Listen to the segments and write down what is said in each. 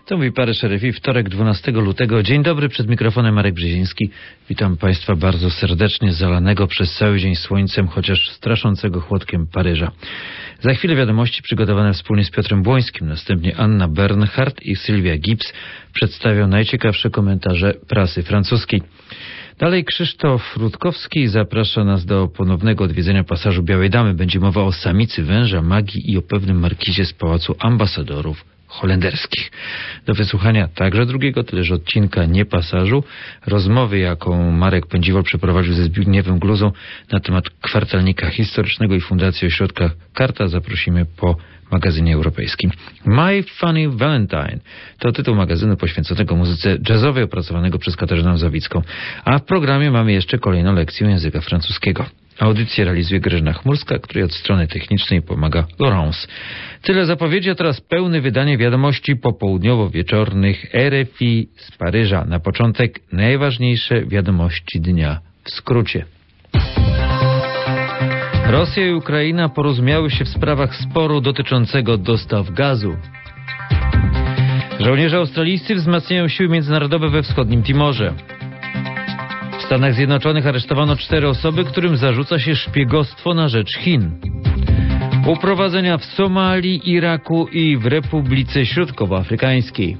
To mówi Paryż RFI, wtorek 12 lutego. Dzień dobry, przed mikrofonem Marek Brzeziński. Witam Państwa bardzo serdecznie, zalanego przez cały dzień słońcem, chociaż straszącego chłodkiem Paryża. Za chwilę wiadomości przygotowane wspólnie z Piotrem Błońskim. Następnie Anna Bernhardt i Sylwia Gibbs przedstawią najciekawsze komentarze prasy francuskiej. Dalej Krzysztof Rutkowski zaprasza nas do ponownego odwiedzenia pasażu Białej Damy. Będzie mowa o samicy węża, magii i o pewnym markizie z Pałacu Ambasadorów holenderskich. Do wysłuchania także drugiego, tyleż odcinka nie pasażu, rozmowy, jaką Marek Pędziwol przeprowadził ze Zbigniewem Gluzą na temat kwartalnika historycznego i Fundacji Ośrodka Karta, zaprosimy po magazynie europejskim. My Funny Valentine to tytuł magazynu poświęconego muzyce jazzowej opracowanego przez Katarzynę Zawicką. A w programie mamy jeszcze kolejną lekcję języka francuskiego. Audycję realizuje Grażyna Chmurska, której od strony technicznej pomaga Laurence. Tyle zapowiedzi, a teraz pełne wydanie wiadomości popołudniowo-wieczornych RFI z Paryża. Na początek najważniejsze wiadomości dnia w skrócie. Rosja i Ukraina porozumiały się w sprawach sporu dotyczącego dostaw gazu. Żołnierze australijscy wzmacniają siły międzynarodowe we wschodnim Timorze. W Stanach Zjednoczonych aresztowano 4 osoby, którym zarzuca się szpiegostwo na rzecz Chin. Uprowadzenia w Somalii, Iraku i w Republice Środkowoafrykańskiej.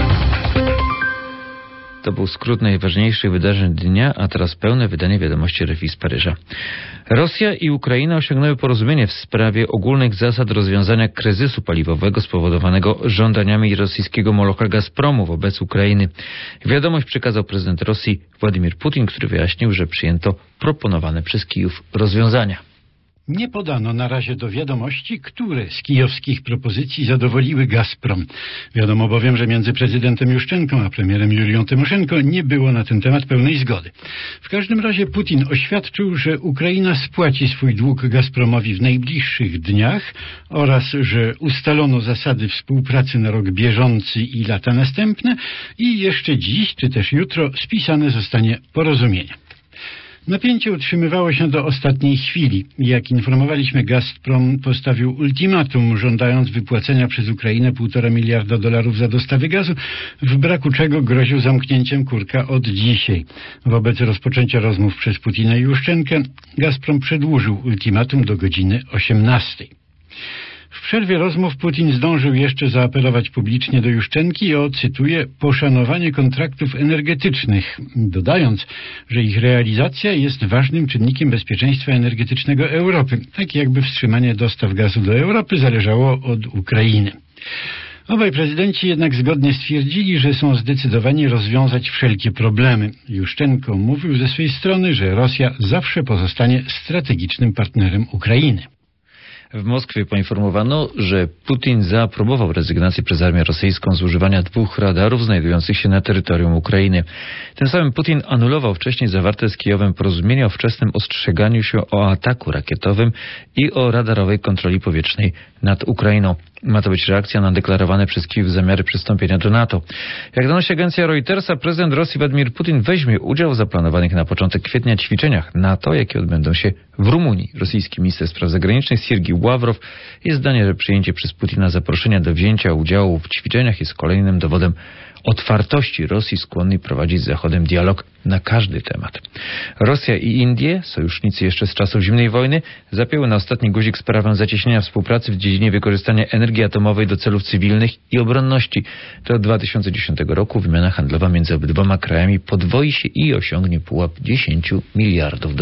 To był skrót najważniejszych wydarzeń dnia, a teraz pełne wydanie wiadomości RFI z Paryża. Rosja i Ukraina osiągnęły porozumienie w sprawie ogólnych zasad rozwiązania kryzysu paliwowego spowodowanego żądaniami rosyjskiego molocha Gazpromu wobec Ukrainy. Wiadomość przekazał prezydent Rosji Władimir Putin, który wyjaśnił, że przyjęto proponowane przez Kijów rozwiązania. Nie podano na razie do wiadomości, które z kijowskich propozycji zadowoliły Gazprom. Wiadomo bowiem, że między prezydentem Juszczenką a premierem Julią Tymoszenko nie było na ten temat pełnej zgody. W każdym razie Putin oświadczył, że Ukraina spłaci swój dług Gazpromowi w najbliższych dniach oraz, że ustalono zasady współpracy na rok bieżący i lata następne i jeszcze dziś, czy też jutro spisane zostanie porozumienie. Napięcie utrzymywało się do ostatniej chwili. Jak informowaliśmy, Gazprom postawił ultimatum, żądając wypłacenia przez Ukrainę $1,5 miliarda za dostawy gazu, w braku czego groził zamknięciem kurka od dzisiaj. Wobec rozpoczęcia rozmów przez Putina i Juszczenkę, Gazprom przedłużył ultimatum do godziny 18. W przerwie rozmów Putin zdążył jeszcze zaapelować publicznie do Juszczenki o, cytuję, poszanowanie kontraktów energetycznych, dodając, że ich realizacja jest ważnym czynnikiem bezpieczeństwa energetycznego Europy, tak jakby wstrzymanie dostaw gazu do Europy zależało od Ukrainy. Obaj prezydenci jednak zgodnie stwierdzili, że są zdecydowani rozwiązać wszelkie problemy. Juszczenko mówił ze swej strony, że Rosja zawsze pozostanie strategicznym partnerem Ukrainy. W Moskwie poinformowano, że Putin zaaprobował rezygnację przez armię rosyjską z używania 2 radarów znajdujących się na terytorium Ukrainy. Tym samym Putin anulował wcześniej zawarte z Kijowem porozumienie o wczesnym ostrzeganiu się o ataku rakietowym i o radarowej kontroli powietrznej nad Ukrainą. Ma to być reakcja na deklarowane przez Kijów zamiary przystąpienia do NATO. Jak donosi agencja Reutersa, prezydent Rosji Władimir Putin weźmie udział w zaplanowanych na początek kwietnia ćwiczeniach NATO, jakie odbędą się w Rumunii. Rosyjski minister spraw zagranicznych Siergiej Ławrow jest zdania, że przyjęcie przez Putina zaproszenia do wzięcia udziału w ćwiczeniach jest kolejnym dowodem otwartości Rosji skłonnej prowadzić z Zachodem dialog na każdy temat. Rosja i Indie, sojusznicy jeszcze z czasów zimnej wojny, zapięły na ostatni guzik sprawę zacieśnienia współpracy w dziedzinie wykorzystania energii atomowej do celów cywilnych i obronności. Do 2010 roku wymiana handlowa między obydwoma krajami podwoi się i osiągnie pułap $10 miliardów.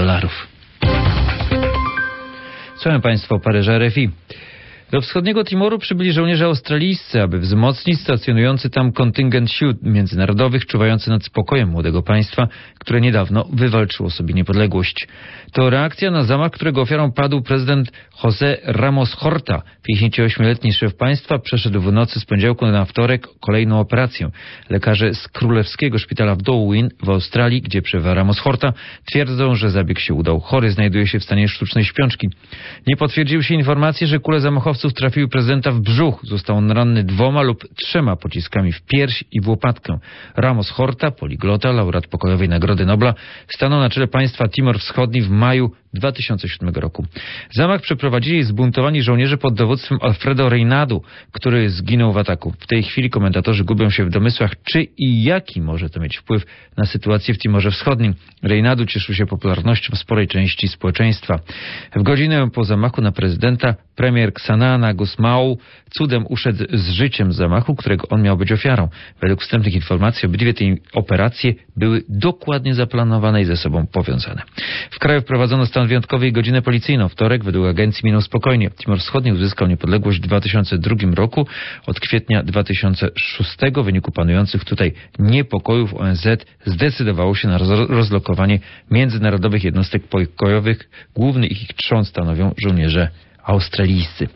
Słucham Państwa Paryża RFI. Do wschodniego Timoru przybyli żołnierze australijscy, aby wzmocnić stacjonujący tam kontyngent sił międzynarodowych czuwający nad spokojem młodego państwa, które niedawno wywalczyło sobie niepodległość. To reakcja na zamach, którego ofiarą padł prezydent José Ramos Horta. 58-letni szef państwa przeszedł w nocy z poniedziałku na wtorek kolejną operację. Lekarze z Królewskiego Szpitala w Darwin w Australii, gdzie przebywa Ramos Horta, twierdzą, że zabieg się udał. Chory znajduje się w stanie sztucznej śpiączki. Nie potwierdziły się informacje, że kule zamachowców szturmowców trafiły prezydenta w brzuch. Został on ranny 2 lub 3 pociskami w pierś i w łopatkę. Ramos Horta, poliglota, laureat pokojowej Nagrody Nobla, stanął na czele państwa Timor Wschodni w maju 2007 roku. Zamach przeprowadzili zbuntowani żołnierze pod dowództwem Alfredo Reynadu, który zginął w ataku. W tej chwili komentatorzy gubią się w domysłach, czy i jaki może to mieć wpływ na sytuację w Timorze Wschodnim. Reynadu cieszył się popularnością w sporej części społeczeństwa. W godzinę po zamachu na prezydenta premier Xanana Gusmão cudem uszedł z życiem z zamachu, którego on miał być ofiarą. Według wstępnych informacji obydwie te operacje były dokładnie zaplanowane i ze sobą powiązane. W kraju wprowadzono stan wyjątkowy i godzinę policyjną. Wtorek według agencji minął spokojnie. Timor Wschodni uzyskał niepodległość w 2002 roku. Od kwietnia 2006 w wyniku panujących tutaj niepokojów ONZ zdecydowało się na rozlokowanie międzynarodowych jednostek pokojowych. Główny ich trzon stanowią żołnierze australijscy.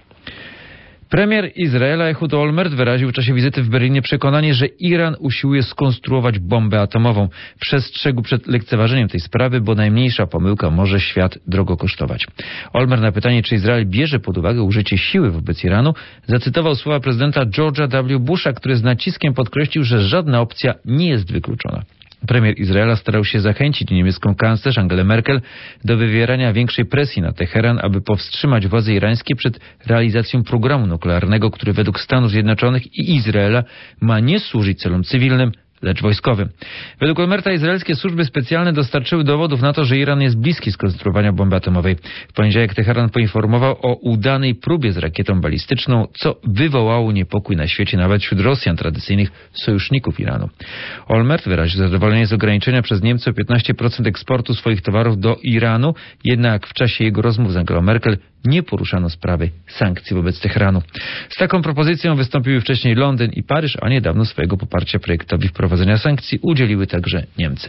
Premier Izraela Ehud Olmert wyraził w czasie wizyty w Berlinie przekonanie, że Iran usiłuje skonstruować bombę atomową. Przestrzegł przed lekceważeniem tej sprawy, bo najmniejsza pomyłka może świat drogo kosztować. Olmert na pytanie, czy Izrael bierze pod uwagę użycie siły wobec Iranu, zacytował słowa prezydenta George'a W. Busha, który z naciskiem podkreślił, że żadna opcja nie jest wykluczona. Premier Izraela starał się zachęcić niemiecką kanclerz Angelę Merkel do wywierania większej presji na Teheran, aby powstrzymać władze irańskie przed realizacją programu nuklearnego, który według Stanów Zjednoczonych i Izraela ma nie służyć celom cywilnym, lecz wojskowym. Według Olmerta izraelskie służby specjalne dostarczyły dowodów na to, że Iran jest bliski skonstruowania bomby atomowej. W poniedziałek Teheran poinformował o udanej próbie z rakietą balistyczną, co wywołało niepokój na świecie, nawet wśród Rosjan, tradycyjnych sojuszników Iranu. Olmert wyraził zadowolenie z ograniczenia przez Niemcy o 15% eksportu swoich towarów do Iranu, jednak w czasie jego rozmów z Angelą Merkel nie poruszano sprawy sankcji wobec Teheranu. Z taką propozycją wystąpiły wcześniej Londyn i Paryż, a niedawno swojego poparcia projektowi wprowadzenia sankcji udzieliły także Niemcy.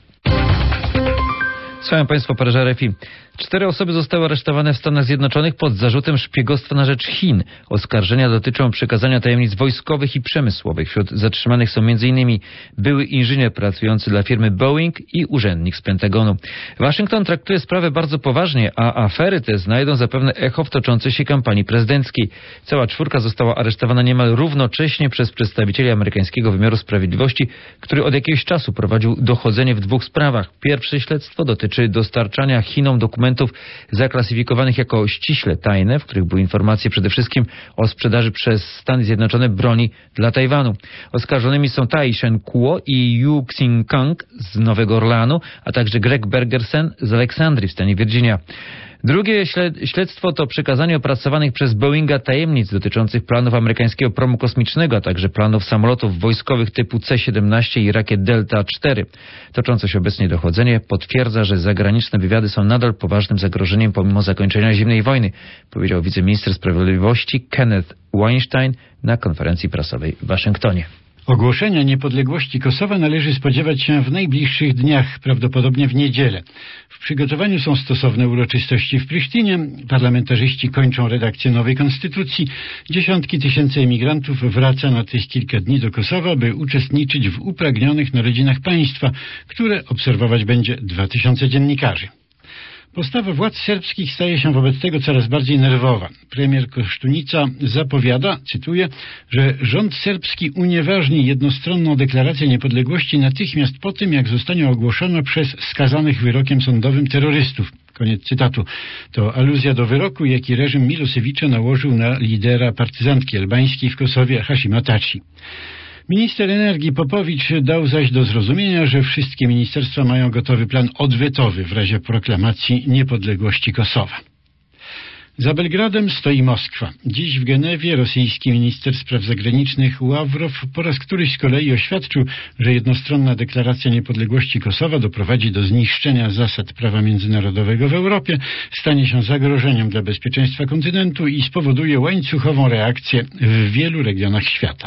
Słuchają Państwo Paryża RFI. 4 osoby zostały aresztowane w Stanach Zjednoczonych pod zarzutem szpiegostwa na rzecz Chin. Oskarżenia dotyczą przekazania tajemnic wojskowych i przemysłowych. Wśród zatrzymanych są m.in. były inżynier pracujący dla firmy Boeing i urzędnik z Pentagonu. Waszyngton traktuje sprawę bardzo poważnie, a afery te znajdą zapewne echo w toczącej się kampanii prezydenckiej. Cała 4 została aresztowana niemal równocześnie przez przedstawicieli amerykańskiego wymiaru sprawiedliwości, który od jakiegoś czasu prowadził dochodzenie w 2 sprawach. Pierwsze śledztwo dotyczy dostarczania Chinom dokumentów zaklasyfikowanych jako ściśle tajne, w których były informacje przede wszystkim o sprzedaży przez Stany Zjednoczone broni dla Tajwanu. Oskarżonymi są Tai Shen-kuo i Yu Xing-kang z Nowego Orleanu, a także Greg Bergersen z Aleksandrii w stanie Virginia. Drugie śledztwo to przekazanie opracowanych przez Boeinga tajemnic dotyczących planów amerykańskiego promu kosmicznego, a także planów samolotów wojskowych typu C-17 i rakiet Delta-4. Toczące się obecnie dochodzenie potwierdza, że zagraniczne wywiady są nadal poważnym zagrożeniem pomimo zakończenia zimnej wojny, powiedział wiceminister sprawiedliwości Kenneth Weinstein na konferencji prasowej w Waszyngtonie. Ogłoszenia niepodległości Kosowa należy spodziewać się w najbliższych dniach, prawdopodobnie w niedzielę. W przygotowaniu są stosowne uroczystości w Prisztinie, parlamentarzyści kończą redakcję nowej konstytucji, dziesiątki tysięcy emigrantów wraca na tych kilka dni do Kosowa, by uczestniczyć w upragnionych narodzinach państwa, które obserwować będzie 2000 dziennikarzy. Postawa władz serbskich staje się wobec tego coraz bardziej nerwowa. Premier Kosztunica zapowiada, cytuję, że rząd serbski unieważni jednostronną deklarację niepodległości natychmiast po tym, jak zostanie ogłoszona przez skazanych wyrokiem sądowym terrorystów. Koniec cytatu. To aluzja do wyroku, jaki reżim Milosewicza nałożył na lidera partyzantki albańskiej w Kosowie Hashima Taci. Minister energii Popowicz dał zaś do zrozumienia, że wszystkie ministerstwa mają gotowy plan odwetowy w razie proklamacji niepodległości Kosowa. Za Belgradem stoi Moskwa. Dziś w Genewie rosyjski minister spraw zagranicznych Ławrow po raz któryś z kolei oświadczył, że jednostronna deklaracja niepodległości Kosowa doprowadzi do zniszczenia zasad prawa międzynarodowego w Europie, stanie się zagrożeniem dla bezpieczeństwa kontynentu i spowoduje łańcuchową reakcję w wielu regionach świata.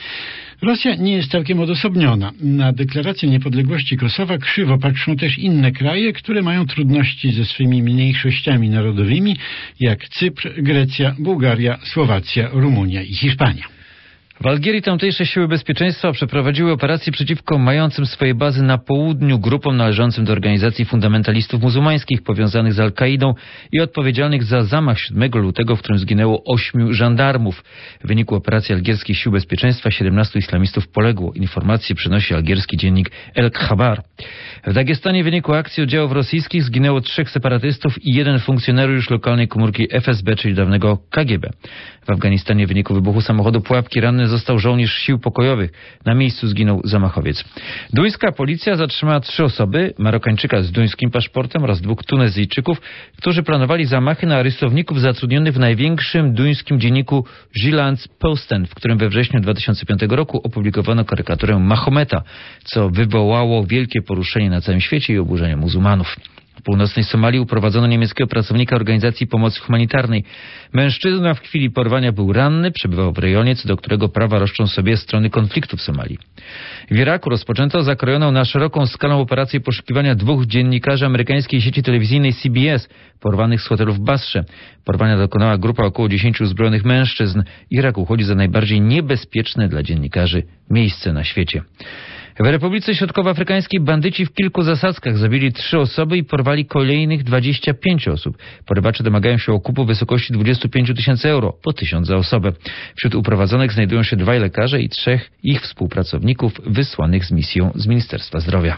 Rosja nie jest całkiem odosobniona. Na deklarację niepodległości Kosowa krzywo patrzą też inne kraje, które mają trudności ze swymi mniejszościami narodowymi, jak Cypr, Grecja, Bułgaria, Słowacja, Rumunia i Hiszpania. W Algierii tamtejsze siły bezpieczeństwa przeprowadziły operację przeciwko mającym swoje bazy na południu grupom należącym do organizacji fundamentalistów muzułmańskich powiązanych z Al-Kaidą i odpowiedzialnych za zamach 7 lutego, w którym zginęło 8 żandarmów. W wyniku operacji algierskich sił bezpieczeństwa 17 islamistów poległo. Informacje przynosi algierski dziennik El Khabar. W Dagestanie w wyniku akcji oddziałów rosyjskich zginęło 3 separatystów i 1 funkcjonariusz lokalnej komórki FSB, czyli dawnego KGB. W Afganistanie w wyniku wybuchu samochodu pułapki ranny został żołnierz sił pokojowych. Na miejscu zginął zamachowiec. Duńska policja zatrzymała 3 osoby, Marokańczyka z duńskim paszportem oraz 2 Tunezyjczyków, którzy planowali zamachy na rysowników zatrudnionych w największym duńskim dzienniku Jyllands-Posten, w którym we wrześniu 2005 roku opublikowano karykaturę Mahometa, co wywołało wielkie poruszenie na całym świecie i oburzenie muzułmanów. W północnej Somalii uprowadzono niemieckiego pracownika organizacji pomocy humanitarnej. Mężczyzna w chwili porwania był ranny, przebywał w rejonie, co do którego prawa roszczą sobie strony konfliktu w Somalii. W Iraku rozpoczęto zakrojoną na szeroką skalę operację poszukiwania 2 dziennikarzy amerykańskiej sieci telewizyjnej CBS, porwanych z hotelu w Basrze. Porwania dokonała grupa około 10 uzbrojonych mężczyzn. Irak uchodzi za najbardziej niebezpieczne dla dziennikarzy miejsce na świecie. W Republice Środkowoafrykańskiej bandyci w kilku zasadzkach zabili 3 osoby i porwali kolejnych 25 osób. Porywacze domagają się okupu w wysokości 25 000 euro, po 1000 za osobę. Wśród uprowadzonych znajdują się 2 lekarze i 3 ich współpracowników wysłanych z misją z Ministerstwa Zdrowia.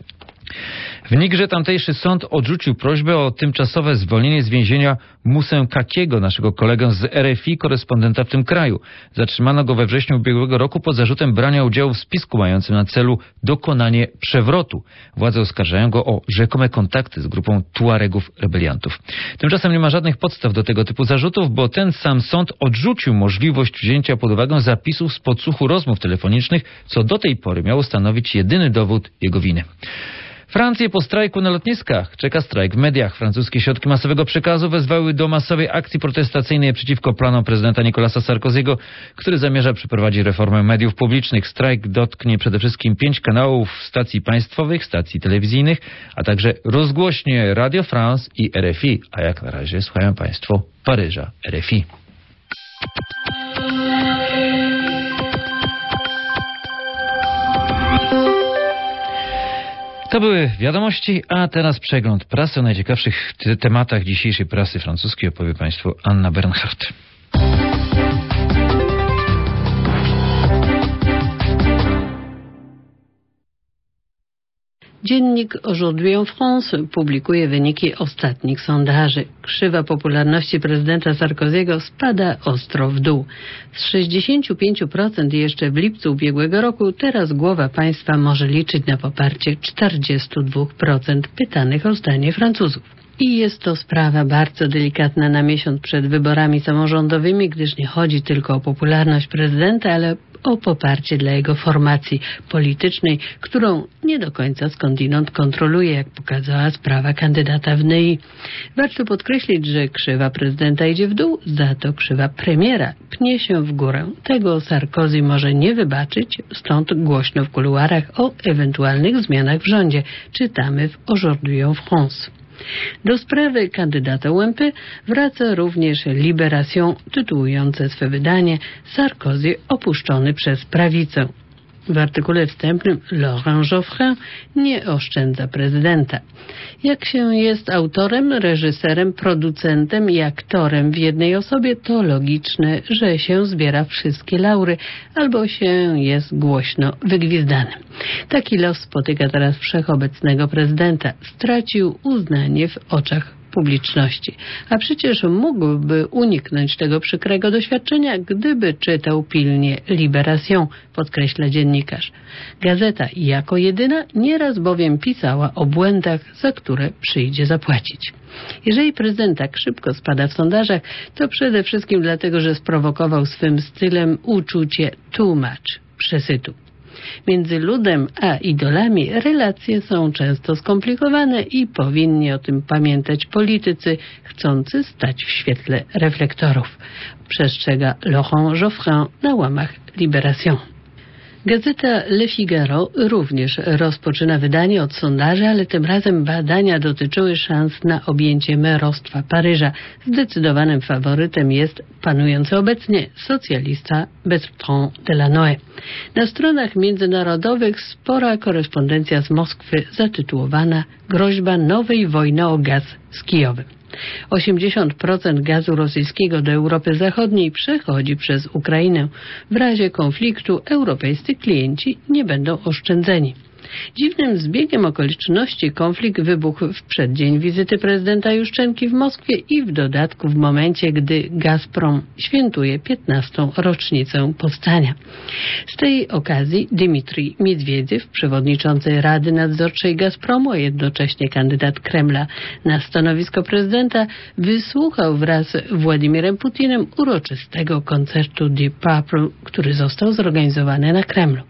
W Nigrze tamtejszy sąd odrzucił prośbę o tymczasowe zwolnienie z więzienia Musę Kakiego, naszego kolegę z RFI, korespondenta w tym kraju. Zatrzymano go we wrześniu ubiegłego roku pod zarzutem brania udziału w spisku mającym na celu dokonanie przewrotu. Władze oskarżają go o rzekome kontakty z grupą Tuaregów rebeliantów. Tymczasem nie ma żadnych podstaw do tego typu zarzutów, bo ten sam sąd odrzucił możliwość wzięcia pod uwagę zapisów z podsłuchu rozmów telefonicznych, co do tej pory miało stanowić jedyny dowód jego winy. Francję po strajku na lotniskach czeka strajk w mediach. Francuskie środki masowego przekazu wezwały do masowej akcji protestacyjnej przeciwko planom prezydenta Nicolasa Sarkozy'ego, który zamierza przeprowadzić reformę mediów publicznych. Strajk dotknie przede wszystkim 5 kanałów stacji państwowych, stacji telewizyjnych, a także rozgłośnie Radio France i RFI. A jak na razie słuchają Państwo Paryża RFI. To były wiadomości, a teraz przegląd prasy. O najciekawszych tematach dzisiejszej prasy francuskiej opowie Państwu Anna Bernhardt. Dziennik Aujourd'hui en France publikuje wyniki ostatnich sondaży. Krzywa popularności prezydenta Sarkozy'ego spada ostro w dół. Z 65% jeszcze w lipcu ubiegłego roku teraz głowa państwa może liczyć na poparcie 42% pytanych o zdanie Francuzów. I jest to sprawa bardzo delikatna na miesiąc przed wyborami samorządowymi, gdyż nie chodzi tylko o popularność prezydenta, ale o poparcie dla jego formacji politycznej, którą nie do końca skądinąd kontroluje, jak pokazała sprawa kandydata w NEI. Warto podkreślić, że krzywa prezydenta idzie w dół, za to krzywa premiera pnie się w górę. Tego Sarkozy może nie wybaczyć, stąd głośno w kuluarach o ewentualnych zmianach w rządzie. Czytamy w Aujourd'hui en France. Do sprawy kandydata UMP wraca również Libération, tytułujące swe wydanie Sarkozy opuszczony przez prawicę. W artykule wstępnym Laurent Geoffrin nie oszczędza prezydenta. Jak się jest autorem, reżyserem, producentem i aktorem w jednej osobie, to logiczne, że się zbiera wszystkie laury albo się jest głośno wygwizdanym. Taki los spotyka teraz wszechobecnego prezydenta. Stracił uznanie w oczach publiczności. A przecież mógłby uniknąć tego przykrego doświadczenia, gdyby czytał pilnie Libération, podkreśla dziennikarz. Gazeta jako jedyna nieraz bowiem pisała o błędach, za które przyjdzie zapłacić. Jeżeli prezydent tak szybko spada w sondażach, to przede wszystkim dlatego, że sprowokował swym stylem uczucie too much, przesytu. Między ludem a idolami relacje są często skomplikowane i powinni o tym pamiętać politycy chcący stać w świetle reflektorów, przestrzega Laurent Geoffrin na łamach Libération. Gazeta Le Figaro również rozpoczyna wydanie od sondaży, ale tym razem badania dotyczyły szans na objęcie merostwa Paryża. Zdecydowanym faworytem jest panujący obecnie socjalista Bertrand Delanoë. Na stronach międzynarodowych spora korespondencja z Moskwy zatytułowana Groźba nowej wojny o gaz z Kijowem. 80% gazu rosyjskiego do Europy Zachodniej przechodzi przez Ukrainę. W razie konfliktu europejscy klienci nie będą oszczędzeni. Dziwnym zbiegiem okoliczności konflikt wybuchł w przeddzień wizyty prezydenta Juszczenki w Moskwie i w dodatku w momencie, gdy Gazprom świętuje 15. rocznicę powstania. Z tej okazji Dmitrij Miedwiediew, przewodniczący Rady Nadzorczej Gazpromu, a jednocześnie kandydat Kremla na stanowisko prezydenta, wysłuchał wraz z Władimirem Putinem uroczystego koncertu Deep Purple, który został zorganizowany na Kremlu.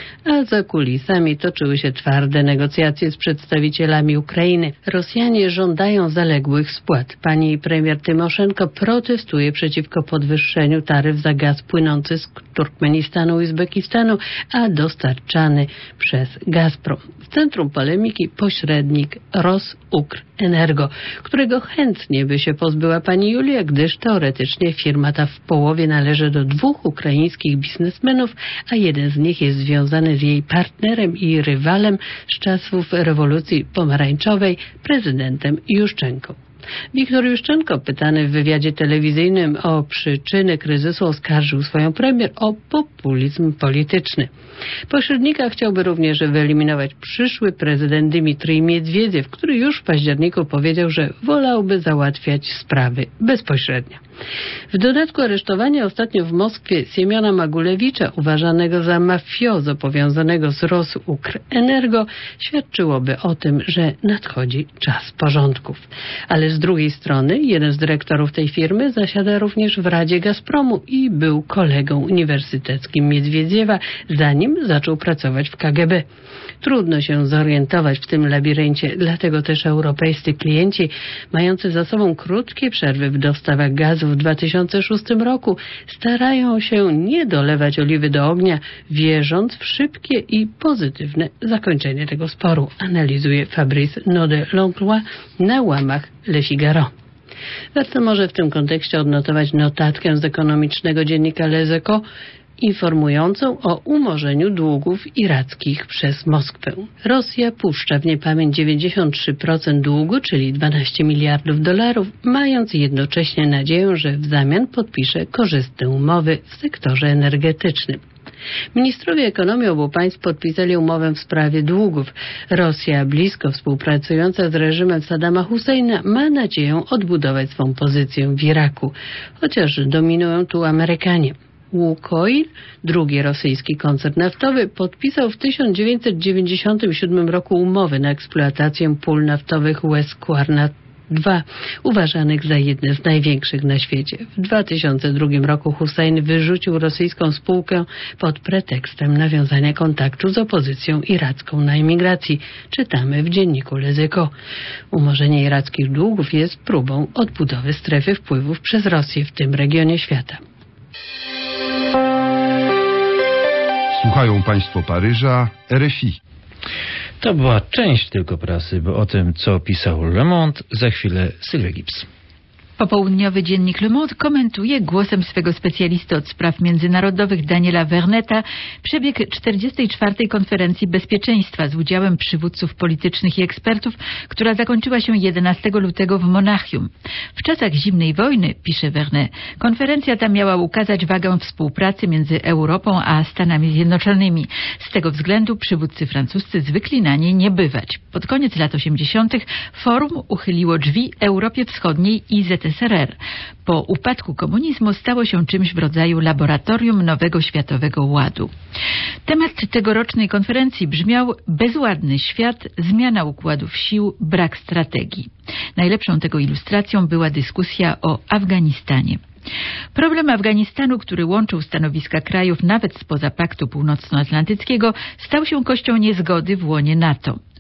A za kulisami toczyły się twarde negocjacje z przedstawicielami Ukrainy. Rosjanie żądają zaległych spłat. Pani premier Tymoszenko protestuje przeciwko podwyższeniu taryf za gaz płynący z Turkmenistanu i Uzbekistanu, a dostarczany przez Gazprom. W centrum polemiki pośrednik Rosukrenergo, którego chętnie by się pozbyła pani Julia, gdyż teoretycznie firma ta w połowie należy do 2 ukraińskich biznesmenów, a jeden z nich jest związany z jej partnerem i rywalem z czasów rewolucji pomarańczowej, prezydentem Juszczenką. Wiktor Juszczenko, pytany w wywiadzie telewizyjnym o przyczyny kryzysu, oskarżył swoją premier o populizm polityczny. Pośrednika chciałby również wyeliminować przyszły prezydent Dmitrij Miedwiediew, który już w październiku powiedział, że wolałby załatwiać sprawy bezpośrednio. W dodatku aresztowanie ostatnio w Moskwie Siemiona Magulewicza, uważanego za mafiozo powiązanego z Rosukrenergo, świadczyłoby o tym, że nadchodzi czas porządków. Ale z drugiej strony jeden z dyrektorów tej firmy zasiada również w Radzie Gazpromu i był kolegą uniwersyteckim Miedwiediewa, zanim zaczął pracować w KGB. Trudno się zorientować w tym labiryncie, dlatego też europejscy klienci, mający za sobą krótkie przerwy w dostawach gazu w 2006 roku, starają się nie dolewać oliwy do ognia, wierząc w szybkie i pozytywne zakończenie tego sporu, analizuje Fabrice Naudet-Langlois na łamach Le Figaro. Warto może w tym kontekście odnotować notatkę z ekonomicznego dziennika Les Echos, informującą o umorzeniu długów irackich przez Moskwę. Rosja puszcza w niepamięć 93% długu, czyli 12 miliardów dolarów, mając jednocześnie nadzieję, że w zamian podpisze korzystne umowy w sektorze energetycznym. Ministrowie ekonomii obu państw podpisali umowę w sprawie długów. Rosja, blisko współpracująca z reżimem Saddama Husseina, ma nadzieję odbudować swą pozycję w Iraku, chociaż dominują tu Amerykanie. Łukoil, drugi rosyjski koncern naftowy, podpisał w 1997 roku umowę na eksploatację pól naftowych West Qarna II, uważanych za jedne z największych na świecie. W 2002 roku Hussein wyrzucił rosyjską spółkę pod pretekstem nawiązania kontaktu z opozycją iracką na emigracji. Czytamy w dzienniku Les Echos. Umorzenie irackich długów jest próbą odbudowy strefy wpływów przez Rosję w tym regionie świata. Słuchają Państwo Paryża, RFI. To była część tylko prasy, bo o tym, co pisał Le Monde, za chwilę Sylwia Gibbs. Popołudniowy dziennik Le Monde komentuje głosem swego specjalisty od spraw międzynarodowych Daniela Verneta przebieg 44. konferencji bezpieczeństwa z udziałem przywódców politycznych i ekspertów, która zakończyła się 11 lutego w Monachium. W czasach zimnej wojny, pisze Vernet, konferencja ta miała ukazać wagę współpracy między Europą a Stanami Zjednoczonymi. Z tego względu przywódcy francuscy zwykli na niej nie bywać. Pod koniec lat 80. forum uchyliło drzwi Europie Wschodniej i ZSRR. Po upadku komunizmu stało się czymś w rodzaju laboratorium nowego światowego ładu. Temat tegorocznej konferencji brzmiał: bezładny świat, zmiana układów sił, brak strategii. Najlepszą tego ilustracją była dyskusja o Afganistanie. Problem Afganistanu, który łączył stanowiska krajów nawet spoza Paktu Północnoatlantyckiego, stał się kością niezgody w łonie NATO.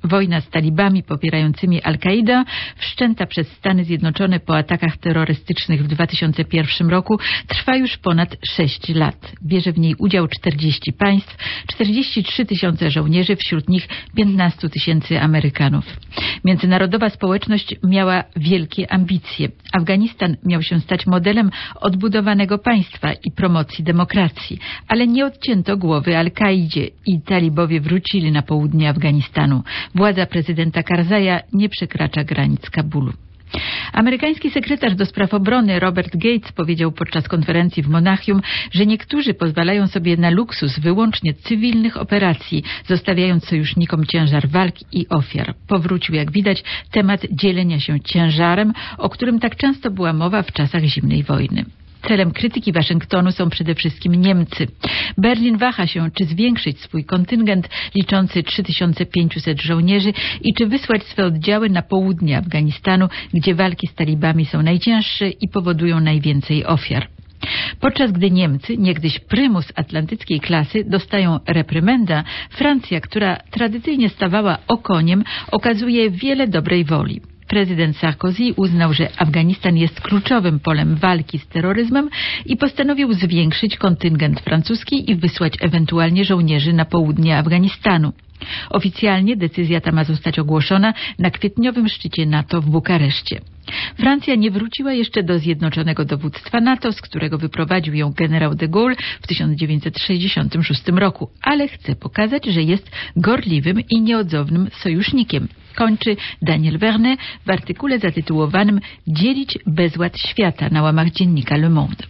Wojna z talibami popierającymi Al-Kaidę, wszczęta przez Stany Zjednoczone po atakach terrorystycznych w 2001 roku, trwa już ponad 6 lat. Bierze w niej udział 40 państw, 43 tysiące żołnierzy, wśród nich 15 tysięcy Amerykanów. Międzynarodowa społeczność miała wielkie ambicje. Afganistan miał się stać modelem odbudowanego państwa i promocji demokracji, ale nie odcięto głowy Al-Kaidzie i talibowie wrócili na południe Afganistanu. Władza prezydenta Karzaja nie przekracza granic Kabulu. Amerykański sekretarz do spraw obrony Robert Gates powiedział podczas konferencji w Monachium, że niektórzy pozwalają sobie na luksus wyłącznie cywilnych operacji, zostawiając sojusznikom ciężar walk i ofiar. Powrócił, jak widać, temat dzielenia się ciężarem, o którym tak często była mowa w czasach zimnej wojny. Celem krytyki Waszyngtonu są przede wszystkim Niemcy. Berlin waha się, czy zwiększyć swój kontyngent liczący 3500 żołnierzy i czy wysłać swe oddziały na południe Afganistanu, gdzie walki z talibami są najcięższe i powodują najwięcej ofiar. Podczas gdy Niemcy, niegdyś prymus atlantyckiej klasy, dostają reprymenda, Francja, która tradycyjnie stawała okoniem, okazuje wiele dobrej woli. Prezydent Sarkozy uznał, że Afganistan jest kluczowym polem walki z terroryzmem i postanowił zwiększyć kontyngent francuski i wysłać ewentualnie żołnierzy na południe Afganistanu. Oficjalnie decyzja ta ma zostać ogłoszona na kwietniowym szczycie NATO w Bukareszcie. Francja nie wróciła jeszcze do Zjednoczonego Dowództwa NATO, z którego wyprowadził ją generał de Gaulle w 1966 roku, ale chce pokazać, że jest gorliwym i nieodzownym sojusznikiem. Kończy Daniel Vernet w artykule zatytułowanym „Dzielić bezład świata” na łamach dziennika Le Monde.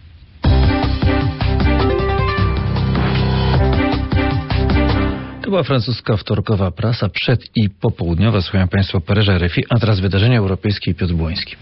To była francuska wtorkowa prasa przed i popołudniowa. Słuchają Państwo Paryża RFI, a teraz wydarzenia europejskie i Piotr Błoński.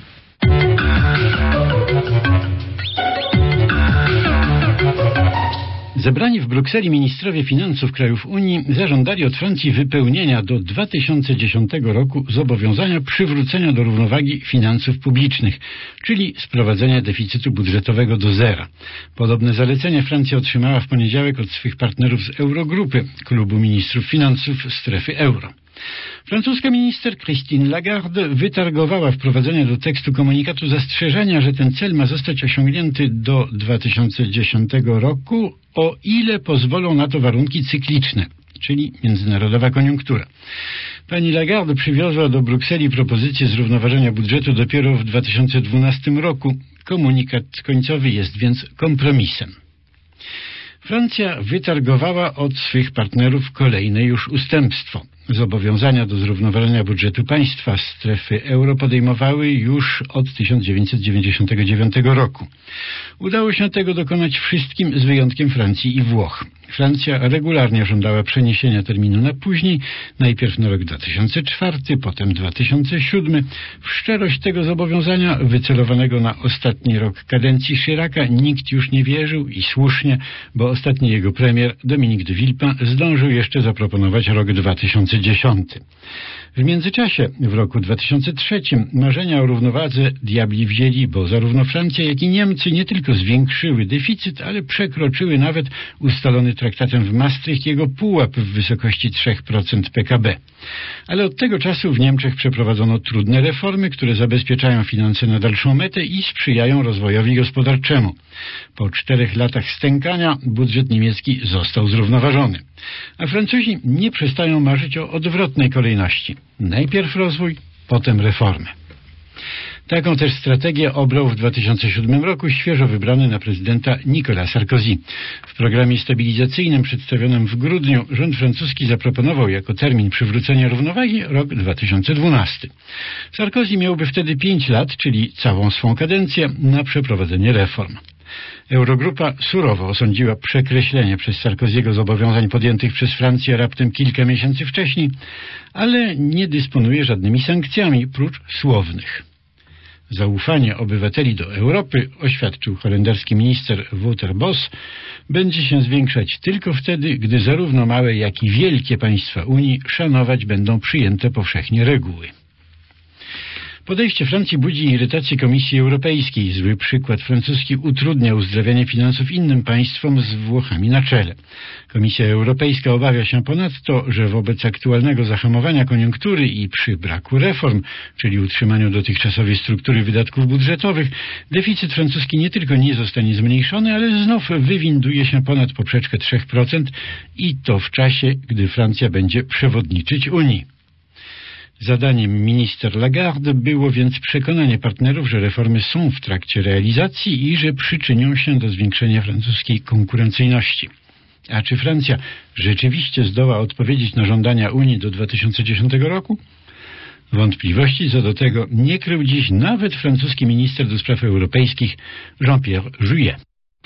Zebrani w Brukseli ministrowie finansów krajów Unii zażądali od Francji wypełnienia do 2010 roku zobowiązania przywrócenia do równowagi finansów publicznych, czyli sprowadzenia deficytu budżetowego do zera. Podobne zalecenie Francja otrzymała w poniedziałek od swych partnerów z Eurogrupy, klubu ministrów finansów strefy euro. Francuska minister Christine Lagarde wytargowała wprowadzenie do tekstu komunikatu zastrzeżenia, że ten cel ma zostać osiągnięty do 2010 roku, o ile pozwolą na to warunki cykliczne, czyli międzynarodowa koniunktura. Pani Lagarde przywiozła do Brukseli propozycję zrównoważenia budżetu dopiero w 2012 roku. Komunikat końcowy jest więc kompromisem. Francja wytargowała od swych partnerów kolejne już ustępstwo. Zobowiązania do zrównoważenia budżetu państwa strefy euro podejmowały już od 1999 roku. Udało się tego dokonać wszystkim z wyjątkiem Francji i Włoch. Francja regularnie żądała przeniesienia terminu na później, najpierw na rok 2004, potem 2007. W szczerość tego zobowiązania, wycelowanego na ostatni rok kadencji Chiraca, nikt już nie wierzył i słusznie, bo ostatni jego premier, Dominique de Villepin, zdążył jeszcze zaproponować rok 2010. W międzyczasie, w roku 2003, marzenia o równowadze diabli wzięli, bo zarówno Francja, jak i Niemcy nie tylko zwiększyły deficyt, ale przekroczyły nawet ustalony traktatem w Maastricht jego pułap w wysokości 3% PKB. Ale od tego czasu w Niemczech przeprowadzono trudne reformy, które zabezpieczają finanse na dalszą metę i sprzyjają rozwojowi gospodarczemu. Po 4 latach stękania budżet niemiecki został zrównoważony. A Francuzi nie przestają marzyć o odwrotnej kolejności. Najpierw rozwój, potem reformy. Taką też strategię obrał w 2007 roku świeżo wybrany na prezydenta Nicolas Sarkozy. W programie stabilizacyjnym przedstawionym w grudniu rząd francuski zaproponował jako termin przywrócenia równowagi rok 2012. Sarkozy miałby wtedy 5 lat, czyli całą swą kadencję, na przeprowadzenie reform. Eurogrupa surowo osądziła przekreślenie przez Sarkoziego zobowiązań podjętych przez Francję raptem kilka miesięcy wcześniej, ale nie dysponuje żadnymi sankcjami, prócz słownych. Zaufanie obywateli do Europy, oświadczył holenderski minister Wouter Bos, będzie się zwiększać tylko wtedy, gdy zarówno małe, jak i wielkie państwa Unii szanować będą przyjęte powszechnie reguły. Podejście Francji budzi irytację Komisji Europejskiej. Zły przykład francuski utrudnia uzdrawianie finansów innym państwom z Włochami na czele. Komisja Europejska obawia się ponadto, że wobec aktualnego zahamowania koniunktury i przy braku reform, czyli utrzymaniu dotychczasowej struktury wydatków budżetowych, deficyt francuski nie tylko nie zostanie zmniejszony, ale znów wywinduje się ponad poprzeczkę 3% i to w czasie, gdy Francja będzie przewodniczyć Unii. Zadaniem minister Lagarde było więc przekonanie partnerów, że reformy są w trakcie realizacji i że przyczynią się do zwiększenia francuskiej konkurencyjności. A czy Francja rzeczywiście zdoła odpowiedzieć na żądania Unii do 2010 roku? Wątpliwości co do tego nie krył dziś nawet francuski minister do spraw europejskich Jean-Pierre Jouyet.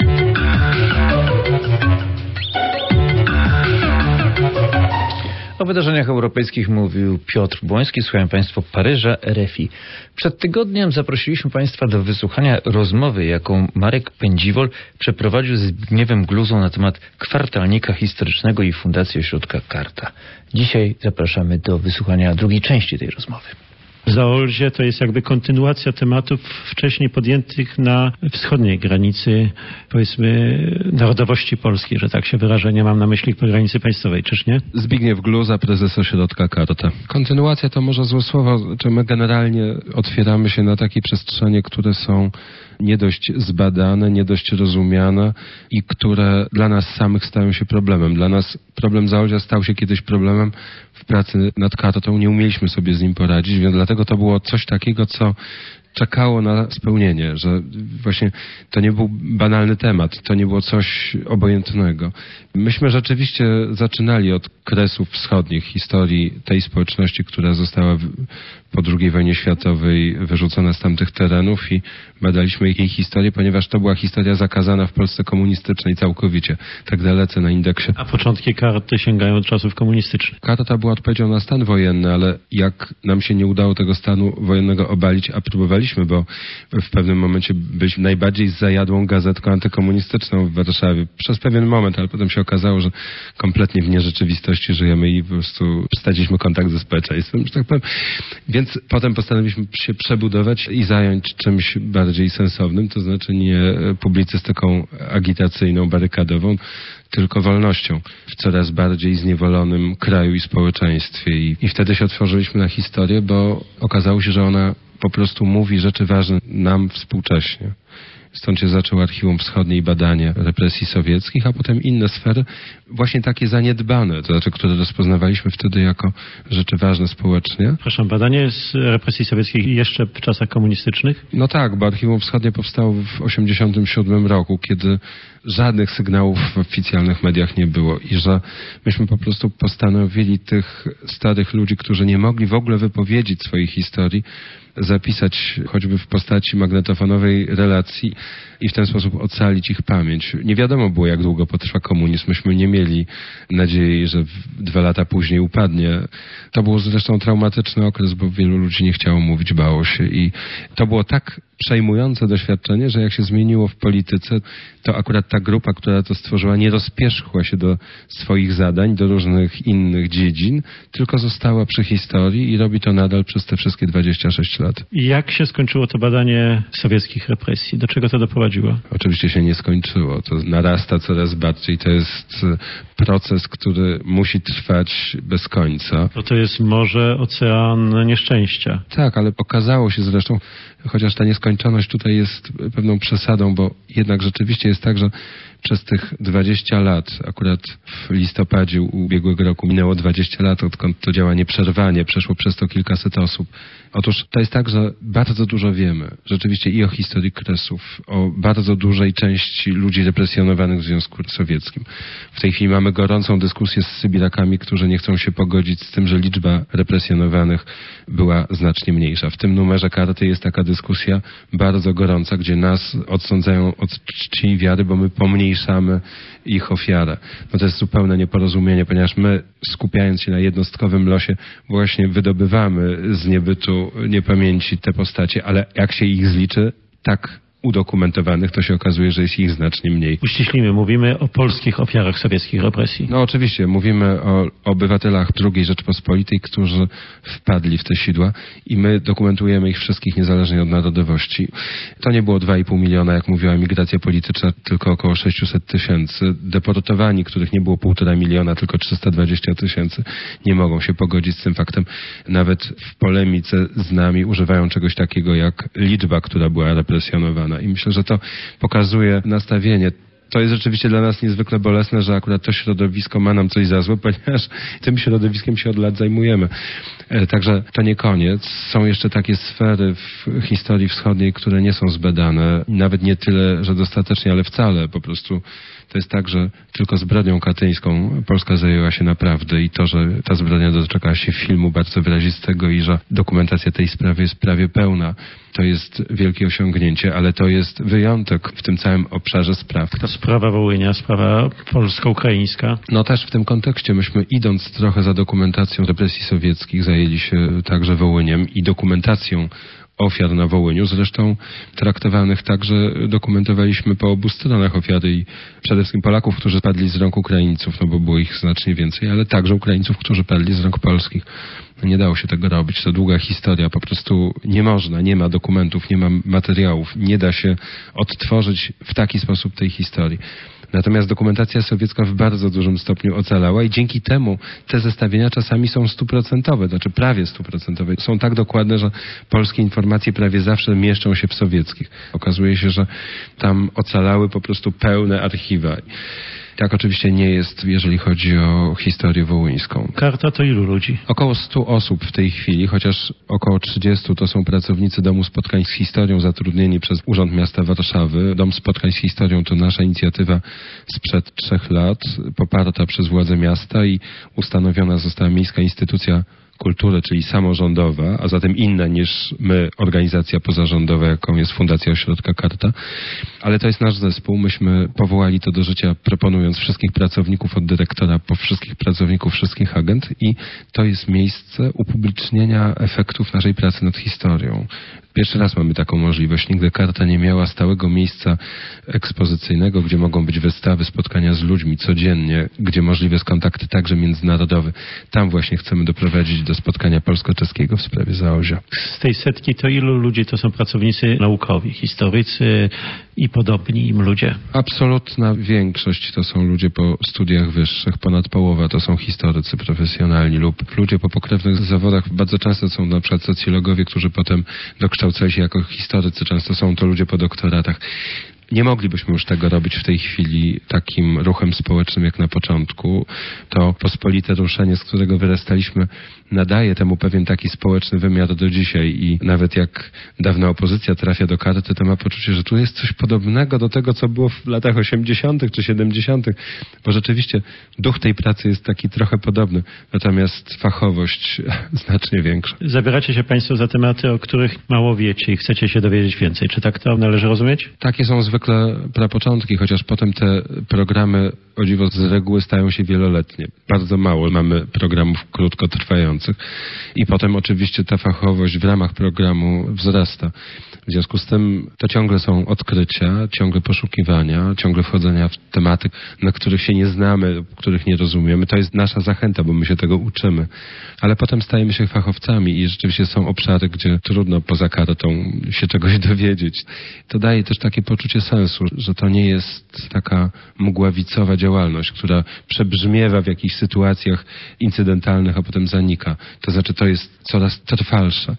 O wydarzeniach europejskich mówił Piotr Błoński. Słuchają Państwo Paryża, RFI. Przed tygodniem zaprosiliśmy Państwa do wysłuchania rozmowy, jaką Marek Pędziwol przeprowadził z Zbigniewem Gluzą na temat kwartalnika historycznego i Fundacji Ośrodka Karta. Dzisiaj zapraszamy do wysłuchania drugiej części tej rozmowy. Zaolzie to jest jakby kontynuacja tematów wcześniej podjętych na wschodniej granicy, powiedzmy, narodowości polskiej, że tak się wyrażę, nie mam na myśli po granicy państwowej, czyż nie? Zbigniew Gluza, prezes Ośrodka Karta. Kontynuacja to może złe słowo, czy my generalnie otwieramy się na takie przestrzenie, które są nie dość zbadane, nie dość rozumiane i które dla nas samych stają się problemem. Dla nas problem Zaolzia stał się kiedyś problemem w pracy nad kartą. Nie umieliśmy sobie z nim poradzić, więc dlatego to było coś takiego, co czekało na spełnienie, że właśnie to nie był banalny temat, to nie było coś obojętnego. Myśmy rzeczywiście zaczynali od kresów wschodnich historii tej społeczności, która została po II wojnie światowej wyrzucona z tamtych terenów i badaliśmy jej historię, ponieważ to była historia zakazana w Polsce komunistycznej całkowicie, tak dalece na indeksie. A początki karty sięgają od czasów komunistycznych. Karta była odpowiedzią na stan wojenny, ale jak nam się nie udało tego stanu wojennego obalić, a próbowaliśmy, bo w pewnym momencie byliśmy najbardziej zajadłą gazetką antykomunistyczną w Warszawie przez pewien moment, ale potem się okazało, że kompletnie w nierzeczywistości żyjemy i po prostu straciliśmy kontakt ze społeczeństwem, że tak powiem. Więc potem postanowiliśmy się przebudować i zająć czymś bardziej sensownym, to znaczy nie publicystyką agitacyjną, barykadową, tylko wolnością w coraz bardziej zniewolonym kraju i społeczeństwie. I wtedy się otworzyliśmy na historię, bo okazało się, że ona po prostu mówi rzeczy ważne nam współcześnie. Stąd się zaczęło Archiwum Wschodnie i badanie represji sowieckich, a potem inne sfery, właśnie takie zaniedbane, to znaczy, które rozpoznawaliśmy wtedy jako rzeczy ważne społecznie. Przepraszam, badanie z represji sowieckich jeszcze w czasach komunistycznych? No tak, bo Archiwum Wschodnie powstało w 1987 roku, kiedy żadnych sygnałów w oficjalnych mediach nie było i że myśmy po prostu postanowili tych starych ludzi, którzy nie mogli w ogóle wypowiedzieć swojej historii, zapisać choćby w postaci magnetofonowej relacji i w ten sposób ocalić ich pamięć. Nie wiadomo było, jak długo potrwa komunizm. Myśmy nie mieli nadziei, że 2 lata później upadnie. To był zresztą traumatyczny okres, bo wielu ludzi nie chciało mówić, bało się i to było tak przejmujące doświadczenie, że jak się zmieniło w polityce, to akurat ta grupa, która to stworzyła, nie rozpierzchła się do swoich zadań, do różnych innych dziedzin, tylko została przy historii i robi to nadal przez te wszystkie 26 lat. I jak się skończyło to badanie sowieckich represji? Do czego to doprowadziło? Oczywiście się nie skończyło. To narasta coraz bardziej. To jest proces, który musi trwać bez końca. Bo to jest morze, ocean nieszczęścia. Tak, ale okazało się zresztą, chociaż ta nieskończoność tutaj jest pewną przesadą, bo jednak rzeczywiście jest tak, że przez tych 20 lat, akurat w listopadzie ubiegłego roku minęło 20 lat, odkąd to działa nieprzerwanie, przeszło przez to kilkaset osób. Otóż to jest tak, że bardzo dużo wiemy, rzeczywiście i o historii Kresów, o bardzo dużej części ludzi represjonowanych w Związku Sowieckim. W tej chwili mamy gorącą dyskusję z Sybirakami, którzy nie chcą się pogodzić z tym, że liczba represjonowanych była znacznie mniejsza. W tym numerze Karty jest taka dyskusja bardzo gorąca, gdzie nas odsądzają od czci i wiary, bo my pomniejszamy ich ofiarę. No to jest zupełne nieporozumienie, ponieważ my, skupiając się na jednostkowym losie, właśnie wydobywamy z niebytu, niepamięci te postacie, ale jak się ich zliczy, tak udokumentowanych, to się okazuje, że jest ich znacznie mniej. Uściślimy, mówimy o polskich ofiarach sowieckich represji. No oczywiście, mówimy o obywatelach II Rzeczpospolitej, którzy wpadli w te sidła i my dokumentujemy ich wszystkich niezależnie od narodowości. To nie było 2,5 miliona, jak mówiła emigracja polityczna, tylko około 600 tysięcy. Deportowani, których nie było 1,5 miliona, tylko 320 tysięcy, nie mogą się pogodzić z tym faktem. Nawet w polemice z nami używają czegoś takiego jak liczba, która była represjonowana. I myślę, że to pokazuje nastawienie. To jest rzeczywiście dla nas niezwykle bolesne, że akurat to środowisko ma nam coś za złe, ponieważ tym środowiskiem się od lat zajmujemy. Także to nie koniec. Są jeszcze takie sfery w historii wschodniej, które nie są zbadane. Nawet nie tyle, że dostatecznie, ale wcale. Po prostu to jest tak, że tylko zbrodnią katyńską Polska zajęła się naprawdę i to, że ta zbrodnia doczekała się filmu bardzo wyrazistego i że dokumentacja tej sprawy jest prawie pełna, to jest wielkie osiągnięcie, ale to jest wyjątek w tym całym obszarze spraw. Ta sprawa Wołynia, sprawa polsko-ukraińska. No też w tym kontekście myśmy, idąc trochę za dokumentacją represji sowieckich, zajęli się także Wołyniem i dokumentacją ofiar na Wołyniu, zresztą traktowanych tak, że dokumentowaliśmy po obu stronach ofiary i przede wszystkim Polaków, którzy padli z rąk Ukraińców, no bo było ich znacznie więcej, ale także Ukraińców, którzy padli z rąk polskich. Nie dało się tego robić. To długa historia. Po prostu nie można, nie ma dokumentów, nie ma materiałów. Nie da się odtworzyć w taki sposób tej historii. Natomiast dokumentacja sowiecka w bardzo dużym stopniu ocalała i dzięki temu te zestawienia czasami są 100%, znaczy prawie 100%. Są tak dokładne, że polskie informacje prawie zawsze mieszczą się w sowieckich. Okazuje się, że tam ocalały po prostu pełne archiwa. Tak oczywiście nie jest, jeżeli chodzi o historię wołyńską. Karta to ilu ludzi? Około 100 osób w tej chwili, chociaż około 30 to są pracownicy Domu Spotkań z Historią zatrudnieni przez Urząd Miasta Warszawy. Dom Spotkań z Historią to nasza inicjatywa sprzed 3 lat, poparta przez władze miasta i ustanowiona została Miejska Instytucja Kultury, czyli samorządowa, a zatem inna niż my, organizacja pozarządowa, jaką jest Fundacja Ośrodka Karta. Ale to jest nasz zespół. Myśmy powołali to do życia, proponując wszystkich pracowników od dyrektora po wszystkich pracowników, wszystkich agent i to jest miejsce upublicznienia efektów naszej pracy nad historią. Pierwszy raz mamy taką możliwość. Nigdy Karta nie miała stałego miejsca ekspozycyjnego, gdzie mogą być wystawy, spotkania z ludźmi codziennie, gdzie możliwe jest kontakty także międzynarodowe. Tam właśnie chcemy doprowadzić do spotkania polsko-czeskiego w sprawie Zaolzia. Z tej setki to ilu ludzi to są pracownicy naukowi, historycy i podobni im ludzie? Absolutna większość to są ludzie po studiach wyższych, ponad połowa to są historycy profesjonalni lub ludzie po pokrewnych zawodach. Bardzo często są na przykład socjologowie, którzy potem dokształcali się jako historycy. Często są to ludzie po doktoratach. Nie moglibyśmy już tego robić w tej chwili takim ruchem społecznym jak na początku. To pospolite ruszenie, z którego wyrastaliśmy, nadaje temu pewien taki społeczny wymiar do dzisiaj i nawet jak dawna opozycja trafia do Karty, to ma poczucie, że tu jest coś podobnego do tego, co było w latach 80. czy 70., bo rzeczywiście duch tej pracy jest taki trochę podobny, natomiast fachowość znacznie większa. Zabieracie się Państwo za tematy, o których mało wiecie i chcecie się dowiedzieć więcej. Czy tak to należy rozumieć? Takie są zwykle prapoczątki, chociaż potem te programy o dziwo z reguły stają się wieloletnie. Bardzo mało mamy programów krótkotrwających i potem oczywiście ta fachowość w ramach programu wzrasta. W związku z tym to ciągle są odkrycia, ciągle poszukiwania, ciągle wchodzenia w tematy, na których się nie znamy, których nie rozumiemy. To jest nasza zachęta, bo my się tego uczymy. Ale potem stajemy się fachowcami i rzeczywiście są obszary, gdzie trudno poza Kartą się czegoś dowiedzieć. To daje też takie poczucie sensu, że to nie jest taka mgławicowa działalność, która przebrzmiewa w jakichś sytuacjach incydentalnych, a potem zanika. To znaczy to jest coraz trwalsze.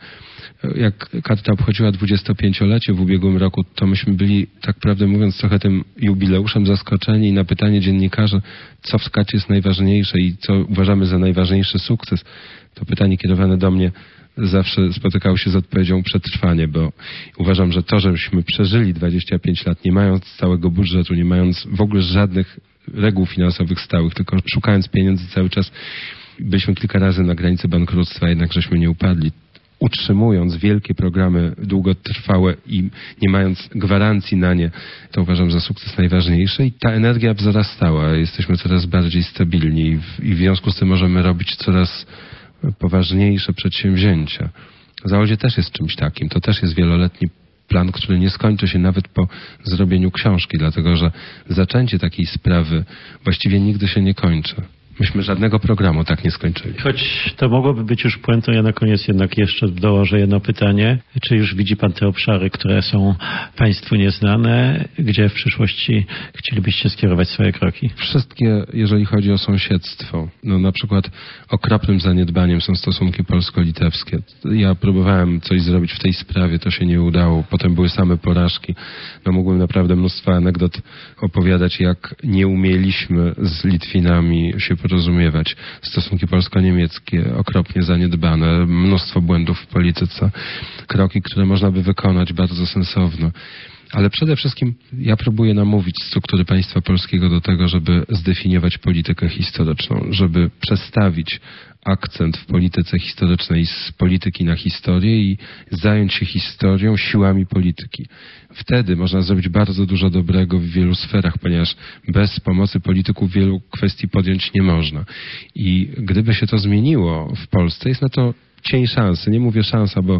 Jak Karta obchodziła 25-lecie w ubiegłym roku, to myśmy byli, tak prawdę mówiąc, trochę tym jubileuszem zaskoczeni i na pytanie dziennikarzy, co w Karcie jest najważniejsze i co uważamy za najważniejszy sukces, to pytanie kierowane do mnie zawsze spotykało się z odpowiedzią przetrwanie, bo uważam, że to, żeśmy przeżyli 25 lat, nie mając stałego budżetu, nie mając w ogóle żadnych reguł finansowych stałych, tylko szukając pieniędzy cały czas, byliśmy kilka razy na granicy bankructwa, jednak żeśmy nie upadli. Utrzymując wielkie programy długotrwałe i nie mając gwarancji na nie, to uważam za sukces najważniejszy i ta energia wzrastała. Jesteśmy coraz bardziej stabilni i w związku z tym możemy robić coraz poważniejsze przedsięwzięcia. Zaolzie też jest czymś takim. To też jest wieloletni plan, który nie skończy się nawet po zrobieniu książki, dlatego że zaczęcie takiej sprawy właściwie nigdy się nie kończy. Myśmy żadnego programu tak nie skończyli. Choć to mogłoby być już puentą, ja na koniec jednak jeszcze dołożę jedno pytanie. Czy już widzi pan te obszary, które są państwu nieznane, gdzie w przyszłości chcielibyście skierować swoje kroki? Wszystkie, jeżeli chodzi o sąsiedztwo. No na przykład okropnym zaniedbaniem są stosunki polsko-litewskie. Ja próbowałem coś zrobić w tej sprawie, to się nie udało. Potem były same porażki. No mógłbym naprawdę mnóstwo anegdot opowiadać, jak nie umieliśmy z Litwinami się porozumiewać. Stosunki polsko-niemieckie okropnie zaniedbane, mnóstwo błędów w polityce, kroki, które można by wykonać bardzo sensowno. Ale przede wszystkim ja próbuję namówić struktury państwa polskiego do tego, żeby zdefiniować politykę historyczną, żeby przestawić akcent w polityce historycznej z polityki na historię i zająć się historią siłami polityki. Wtedy można zrobić bardzo dużo dobrego w wielu sferach, ponieważ bez pomocy polityków wielu kwestii podjąć nie można. I gdyby się to zmieniło w Polsce, jest na to cień szansy. Nie mówię szansa, bo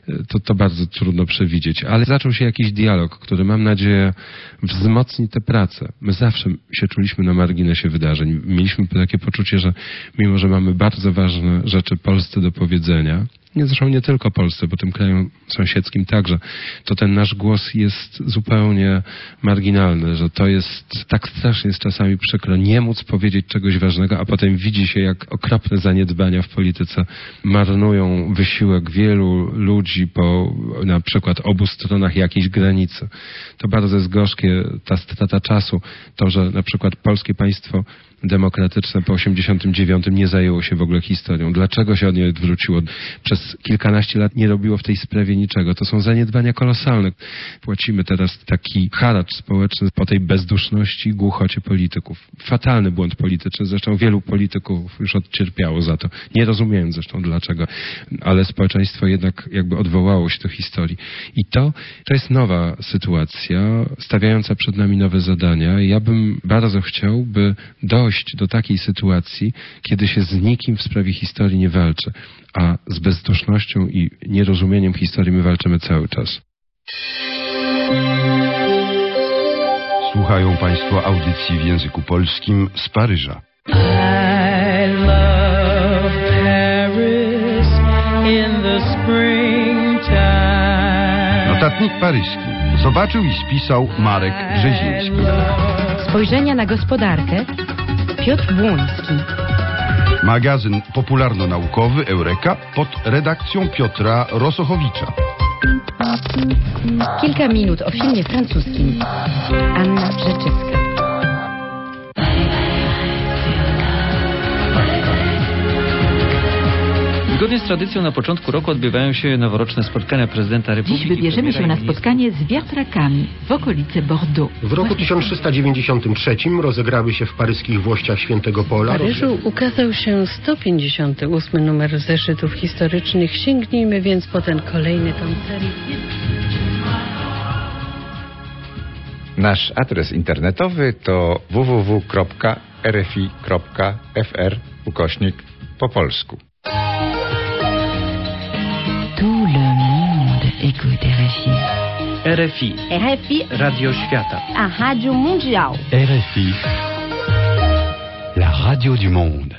to bardzo trudno przewidzieć, ale zaczął się jakiś dialog, który mam nadzieję wzmocni tę pracę. My zawsze się czuliśmy na marginesie wydarzeń. Mieliśmy takie poczucie, że mimo, że mamy bardzo ważne rzeczy Polsce do powiedzenia, zresztą nie tylko Polsce, bo tym krajom sąsiedzkim także, to ten nasz głos jest zupełnie marginalny, że to jest tak strasznie jest czasami przykro nie móc powiedzieć czegoś ważnego, a potem widzi się, jak okropne zaniedbania w polityce marnują wysiłek wielu ludzi po na przykład obu stronach jakiejś granicy. To bardzo jest gorzkie, ta strata czasu, to, że na przykład polskie państwo demokratyczne po 89 nie zajęło się w ogóle historią. Dlaczego się od niej odwróciło? Przez kilkanaście lat nie robiło w tej sprawie niczego. To są zaniedbania kolosalne. Płacimy teraz taki haracz społeczny po tej bezduszności i głuchocie polityków. Fatalny błąd polityczny. Zresztą wielu polityków już odcierpiało za to. Nie rozumiem zresztą dlaczego, ale społeczeństwo jednak jakby odwołało się do historii. I to jest nowa sytuacja, stawiająca przed nami nowe zadania. Ja bym bardzo chciał, by dojść do takiej sytuacji, kiedy się z nikim w sprawie historii nie walczy, a z bezdusznością i nierozumieniem historii my walczymy cały czas. Słuchają Państwo audycji w języku polskim z Paryża. I love Paris in the springtime. Notatnik paryski zobaczył i spisał Marek Brzeziński. Spojrzenia na gospodarkę Piotr Błoński. Magazyn popularno-naukowy Eureka pod redakcją Piotra Rosochowicza. Kilka minut o filmie francuskim. Anna Rzeczyska. Zgodnie z tradycją na początku roku odbywają się noworoczne spotkania prezydenta Republiki. Dziś wybierzemy się na spotkanie z wiatrakami w okolice Bordeaux. W roku 1393 rozegrały się w paryskich włościach Świętego Pola. W Paryżu ukazał się 158 numer zeszytów historycznych. Sięgnijmy więc po ten kolejny tom serii. Nasz adres internetowy to www.rfi.fr/po polsku. Tout le monde écoute RFI. RFI. RFI. Radio Świata. A Rádio Mundial. RFI. La radio du monde.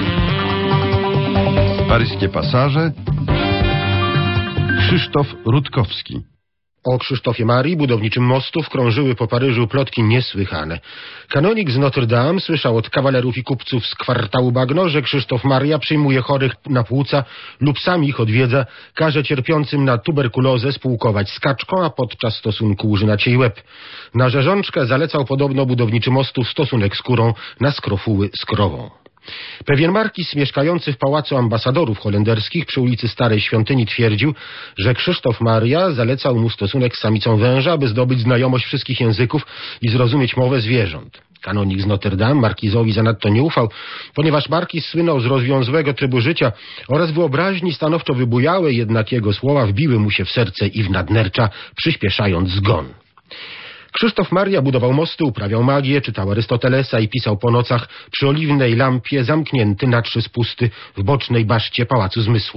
Paryskie pasaże. Krzysztof Rutkowski. O Krzysztofie Marii, budowniczym mostów, krążyły po Paryżu plotki niesłychane. Kanonik z Notre Dame słyszał od kawalerów i kupców z kwartału Bagno, że Krzysztof Maria przyjmuje chorych na płuca lub sam ich odwiedza, każe cierpiącym na tuberkulozę spółkować z kaczką, a podczas stosunku łuży na ciej łeb. Na rzeżączkę zalecał podobno budowniczy mostów stosunek z kurą, na skrofuły z krową. Pewien markis mieszkający w Pałacu Ambasadorów Holenderskich przy ulicy Starej Świątyni twierdził, że Krzysztof Maria zalecał mu stosunek z samicą węża, aby zdobyć znajomość wszystkich języków i zrozumieć mowę zwierząt. Kanonik z Notre Dame markizowi zanadto nie ufał, ponieważ markiz słynął z rozwiązłego trybu życia oraz wyobraźni stanowczo wybujałej, jednak jego słowa wbiły mu się w serce i w nadnercza, przyspieszając zgon. Krzysztof Maria budował mosty, uprawiał magię, czytał Arystotelesa i pisał po nocach przy oliwnej lampie zamknięty na 3 spusty w bocznej baszcie Pałacu Zmysłów.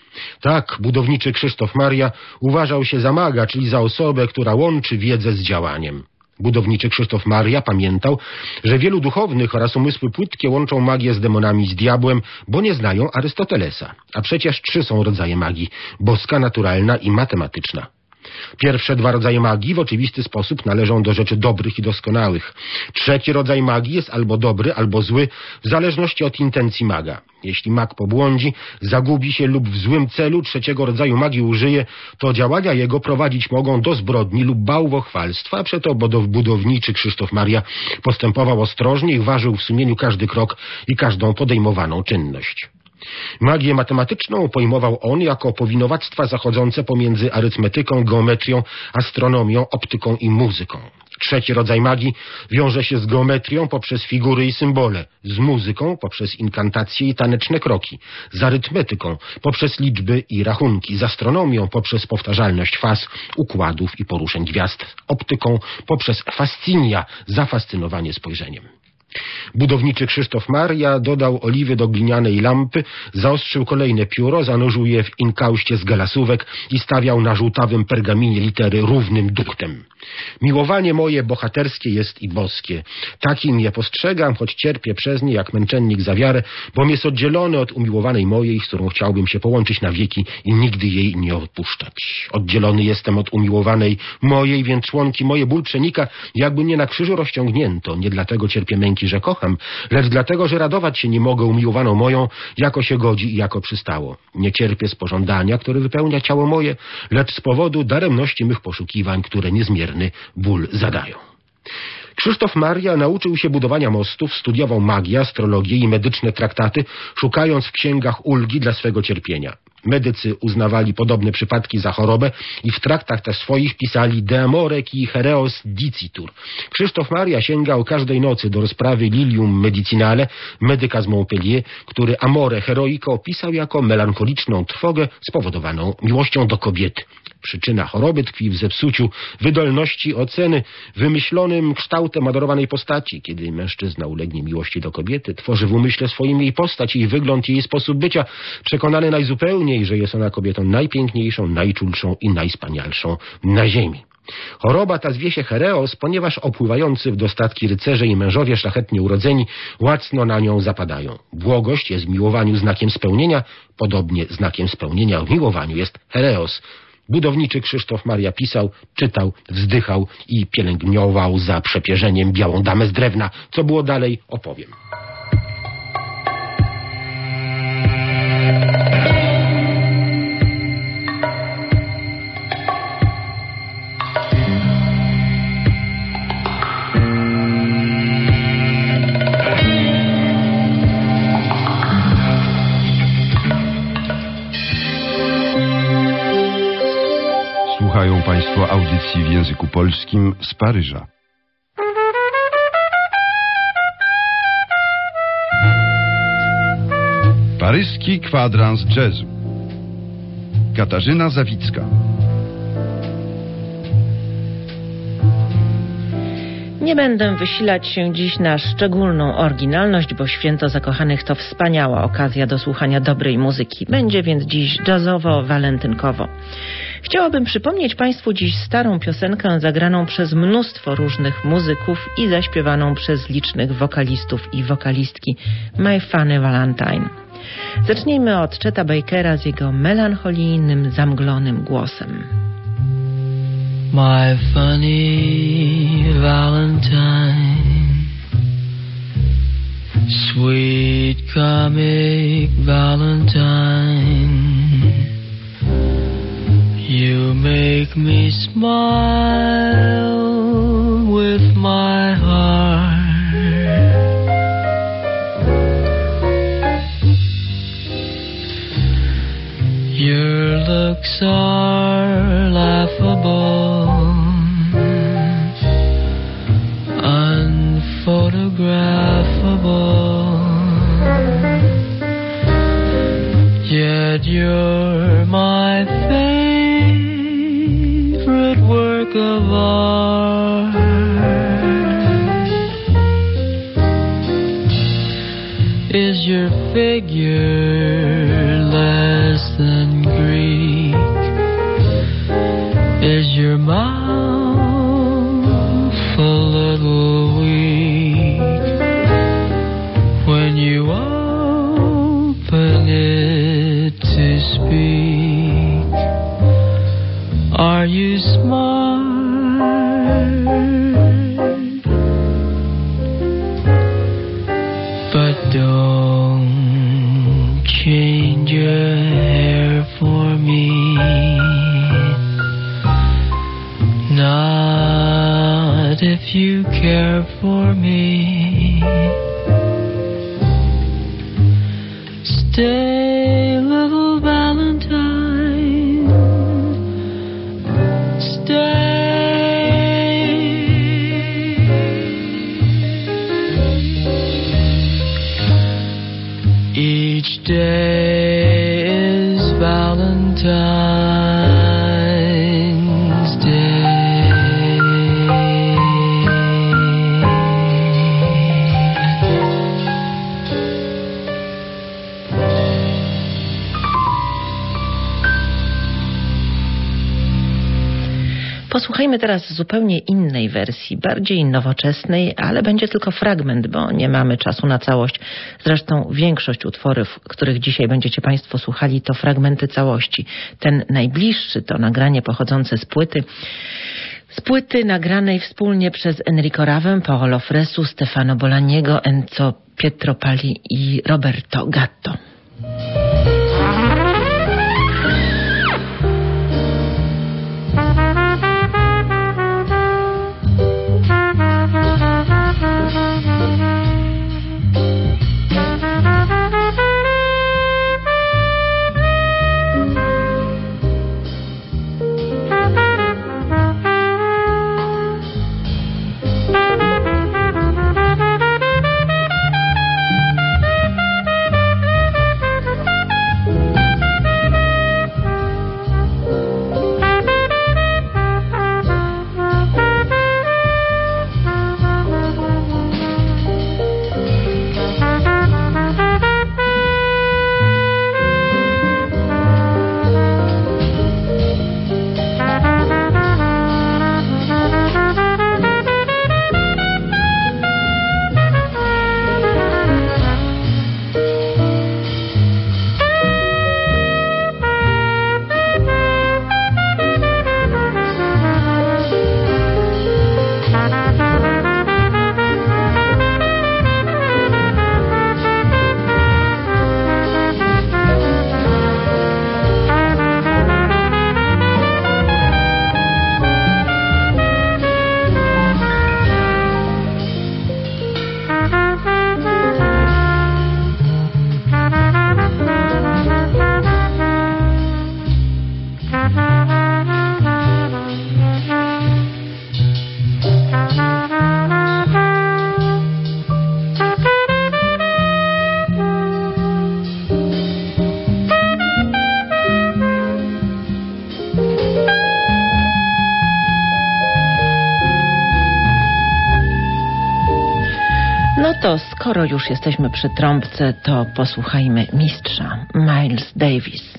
Tak, budowniczy Krzysztof Maria uważał się za maga, czyli za osobę, która łączy wiedzę z działaniem. Budowniczy Krzysztof Maria pamiętał, że wielu duchownych oraz umysły płytkie łączą magię z demonami, z diabłem, bo nie znają Arystotelesa. A przecież 3 są rodzaje magii: boska, naturalna i matematyczna. Pierwsze 2 rodzaje magii w oczywisty sposób należą do rzeczy dobrych i doskonałych. 3. rodzaj magii jest albo dobry, albo zły, w zależności od intencji maga. Jeśli mag pobłądzi, zagubi się lub w złym celu 3. rodzaju magii użyje, to działania jego prowadzić mogą do zbrodni lub bałwochwalstwa, a przeto budowniczy Krzysztof Maria postępował ostrożnie i ważył w sumieniu każdy krok i każdą podejmowaną czynność. Magię matematyczną pojmował on jako powinowactwa zachodzące pomiędzy arytmetyką, geometrią, astronomią, optyką i muzyką. 3. rodzaj magii wiąże się z geometrią poprzez figury i symbole, z muzyką poprzez inkantacje i taneczne kroki, z arytmetyką poprzez liczby i rachunki, z astronomią poprzez powtarzalność faz, układów i poruszeń gwiazd, optyką poprzez fascynia, zafascynowanie spojrzeniem. Budowniczy Krzysztof Maria dodał oliwy do glinianej lampy, zaostrzył kolejne pióro, zanurzył je w inkauście z galasówek i stawiał na żółtawym pergaminie litery równym duktem. Miłowanie moje bohaterskie jest i boskie. Takim je postrzegam, choć cierpię przez nie jak męczennik za wiarę, bom jest oddzielony od umiłowanej mojej, z którą chciałbym się połączyć na wieki i nigdy jej nie opuszczać. Oddzielony jestem od umiłowanej mojej, więc członki moje ból przenika, jakby mnie na krzyżu rozciągnięto. Nie dlatego cierpię męki, że kocham, lecz dlatego, że radować się nie mogę umiłowaną moją, jako się godzi i jako przystało. Nie cierpię z pożądania, które wypełnia ciało moje, lecz z powodu daremności mych poszukiwań, które niezmierny ból zadają. Krzysztof Maria nauczył się budowania mostów, studiował magię, astrologię i medyczne traktaty, szukając w księgach ulgi dla swego cierpienia. Medycy uznawali podobne przypadki za chorobę i w traktach też swoich pisali de amore qui hereos dicitur. Krzysztof Maria sięgał każdej nocy do rozprawy Lilium Medicinale medyka z Montpellier, który amore heroico opisał jako melancholiczną trwogę spowodowaną miłością do kobiety. Przyczyna choroby tkwi w zepsuciu wydolności oceny, wymyślonym kształtem adorowanej postaci. Kiedy mężczyzna ulegnie miłości do kobiety, tworzy w umyśle swoim jej postać, jej wygląd, jej sposób bycia, przekonany najzupełniej, że jest ona kobietą najpiękniejszą, najczulszą i najspanialszą na ziemi. Choroba ta zwie się Hereos, ponieważ opływający w dostatki rycerze i mężowie szlachetnie urodzeni łacno na nią zapadają. Błogość jest w miłowaniu znakiem spełnienia, podobnie znakiem spełnienia w miłowaniu jest Hereos. Budowniczy Krzysztof Maria pisał, czytał, wzdychał i pielęgnował za przepierzeniem białą damę z drewna. Co było dalej, opowiem. Słuchają Państwo audycji w języku polskim z Paryża. Paryski kwadrans jazzu. Katarzyna Zawicka. Nie będę wysilać się dziś na szczególną oryginalność, bo Święto Zakochanych to wspaniała okazja do słuchania dobrej muzyki. Będzie więc dziś jazzowo, walentynkowo. Chciałabym przypomnieć Państwu dziś starą piosenkę zagraną przez mnóstwo różnych muzyków i zaśpiewaną przez licznych wokalistów i wokalistki My Funny Valentine. Zacznijmy od Chet'a Bakera z jego melancholijnym, zamglonym głosem. My funny Valentine, sweet comic Valentine, you make me smile with my heart. Your looks are laughable, unphotographable, yet you're my favorite work of art. Is your figure less less than Greek? Is your mouth a little weak when you open it to speak? Are you smart? But don't change your hair for me. Not if you care for me. Stay, little Valentine. Stay. Each day is Valentine's Day. Posłuchajmy teraz zupełnie innej wersji, bardziej nowoczesnej, ale będzie tylko fragment, bo nie mamy czasu na całość. Zresztą większość utworów, których dzisiaj będziecie Państwo słuchali, to fragmenty całości. Ten najbliższy to nagranie pochodzące z płyty nagranej wspólnie przez Enrico Ravę, Paolo Fresu, Stefano Bolaniego, Enzo Pietropali i Roberto Gatto. To skoro już jesteśmy przy trąbce, to posłuchajmy mistrza Miles Davis.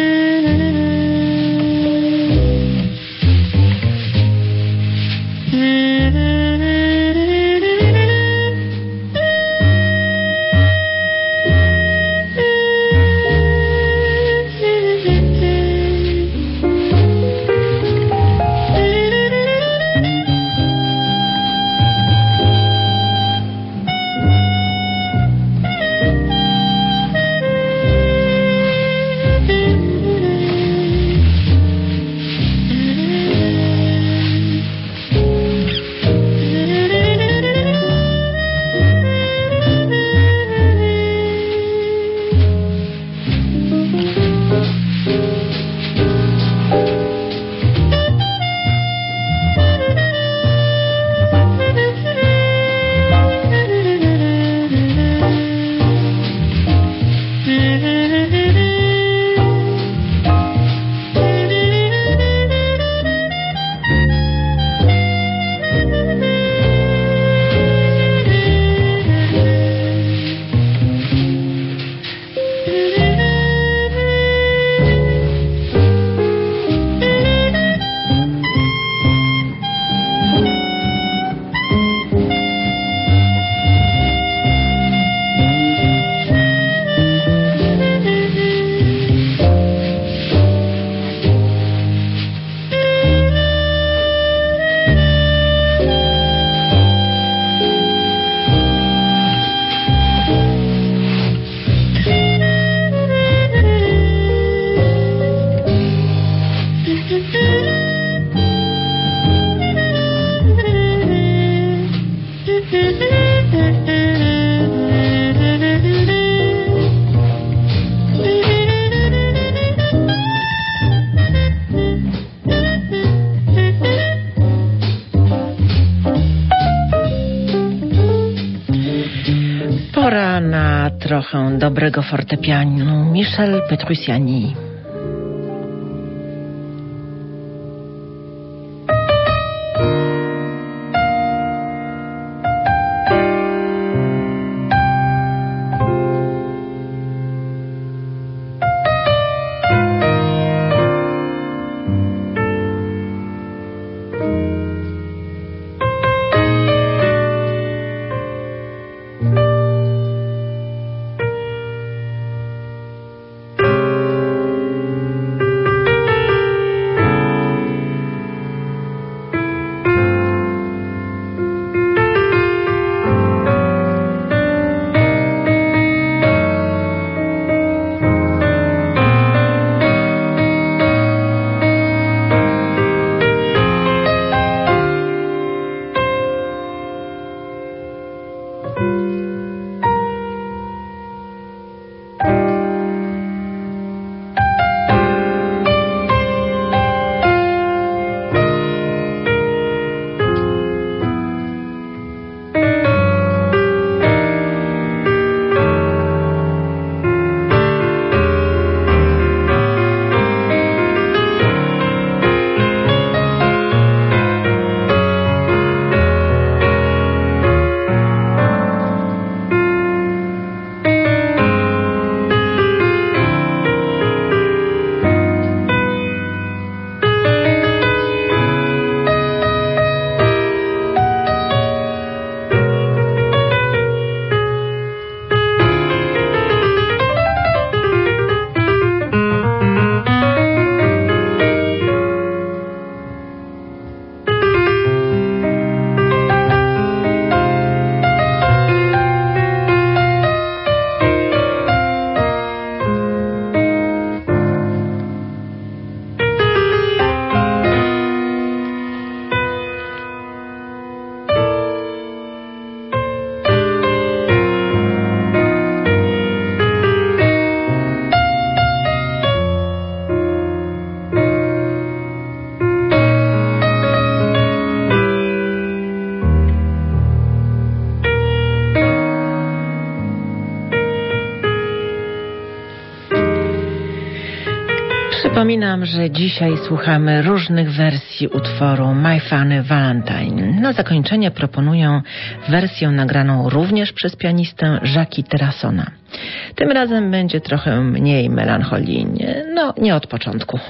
Mm-hmm. trochę dobrego fortepianu. Michel Petrucciani. Przypominam, że dzisiaj słuchamy różnych wersji utworu My Funny Valentine. Na zakończenie proponuję wersję nagraną również przez pianistę Jacques'a Terrassona. Tym razem będzie trochę mniej melancholijnie, no nie od początku.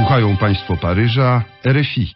Słuchają Państwo Paryża, RFI.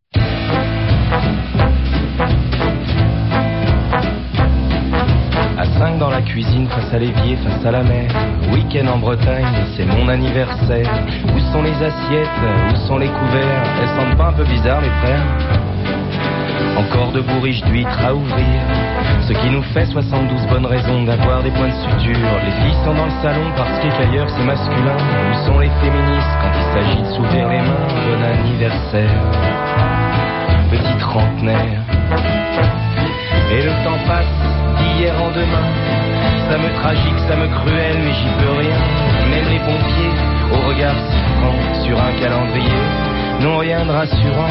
À 5 dans la cuisine, face à l'évier, face à la mer. Week-end en Bretagne, c'est mon anniversaire. Où sont les assiettes, où sont les couverts? Elles sentent pas un peu bizarre, les frères? Encore de bourriches d'huîtres à ouvrir, ce qui nous fait 72 bonnes raisons d'avoir des points de suture. Les filles sont dans le salon parce qu'ailleurs c'est masculin. Où sont les féministes quand il s'agit de s'ouvrir les mains? Bon anniversaire, petit trentenaire. Et le temps passe d'hier en demain. Ça me tragique, ça me cruel, mais j'y peux rien. Même les pompiers, au regard si franc sur un calendrier, n'ont rien de rassurant.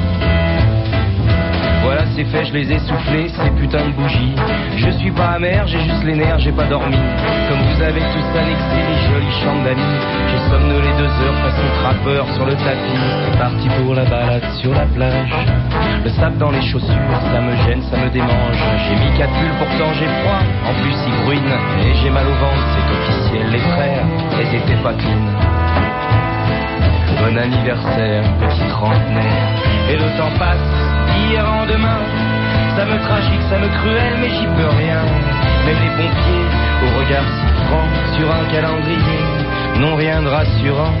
Voilà, c'est fait, je les ai soufflés, ces putains de bougies. Je suis pas amer, j'ai juste les nerfs, j'ai pas dormi. Comme vous avez tous annexé les jolies chambres d'amis, j'ai somnolé 2 heures façon trappeur sur le tapis. C'est parti pour la balade sur la plage. Le sable dans les chaussures, ça me gêne, ça me démange. J'ai mis 4 pulls, pourtant j'ai froid. En plus, il bruine et j'ai mal au ventre, c'est officiel. Les frères, elles étaient pas clean. Bon anniversaire, petit trentenaire. Et le temps passe d'hier en demain. Ça me tragique, ça me cruel, mais j'y peux rien. Même les pompiers, au regard si franc sur un calendrier, n'ont rien de rassurant.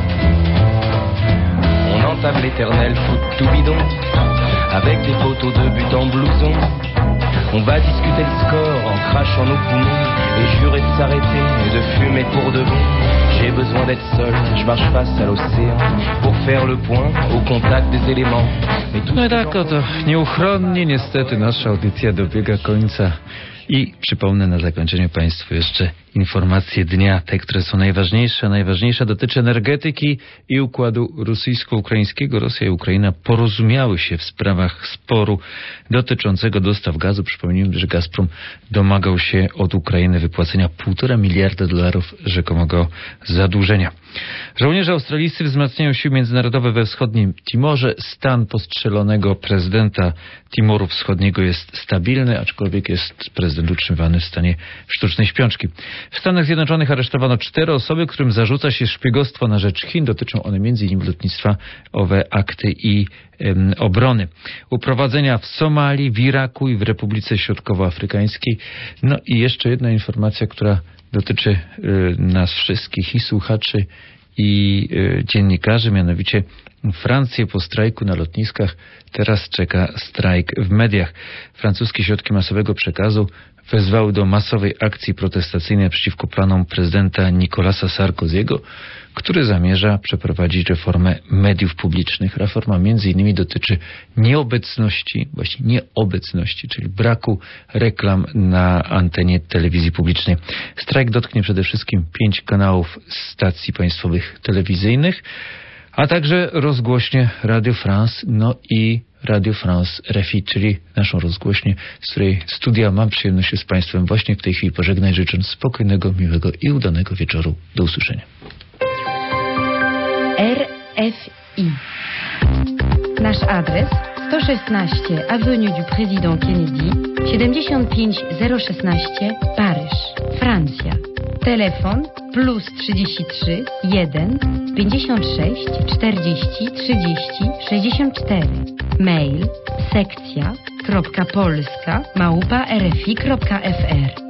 On entame l'éternel foot tout bidon, avec des photos de but en blouson. On va discuter le score en crachant nos poumons et jurer de s'arrêter et de fumer pour de bon. J'ai besoin d'être seul, je marche face à l'océan pour faire le point au contact des éléments. No i tak oto nieuchronnie niestety nasza audycja dobiega końca. I przypomnę na zakończenie Państwu jeszcze informacje dnia, te, które są najważniejsze. Najważniejsza dotyczy energetyki i układu rosyjsko-ukraińskiego. Rosja i Ukraina porozumiały się w sprawach sporu dotyczącego dostaw gazu. Przypomnijmy, że Gazprom domagał się od Ukrainy wypłacenia $1,5 miliarda rzekomego zadłużenia. Żołnierze australijscy wzmacniają siły międzynarodowe we wschodnim Timorze. Stan postrzelonego prezydenta Timoru Wschodniego jest stabilny, aczkolwiek jest prezydent utrzymywany w stanie sztucznej śpiączki. W Stanach Zjednoczonych aresztowano 4 osoby, którym zarzuca się szpiegostwo na rzecz Chin. Dotyczą one m.in. lotnictwa, akty i obrony. Uprowadzenia w Somalii, w Iraku i w Republice Środkowoafrykańskiej. No i jeszcze jedna informacja, która dotyczy nas wszystkich, i słuchaczy, i dziennikarzy, mianowicie Francję po strajku na lotniskach teraz czeka strajk w mediach. Francuskie środki masowego przekazu wezwały do masowej akcji protestacyjnej przeciwko planom prezydenta Nicolasa Sarkozy'ego, który zamierza przeprowadzić reformę mediów publicznych. Reforma między innymi dotyczy nieobecności, czyli braku reklam na antenie telewizji publicznej. Strajk dotknie przede wszystkim 5 kanałów stacji państwowych telewizyjnych, a także rozgłośnie Radio France, no i Radio France RFI, czyli naszą rozgłośnię, z której studia mam przyjemność się z Państwem właśnie w tej chwili pożegnać, życząc spokojnego, miłego i udanego wieczoru. Do usłyszenia. RFI. Nasz adres: 116 Avenue du Président Kennedy, 75016 Paryż, Francja. Telefon +33 1 56 40 30 64. Mail sekcja.polska@rfi.fr.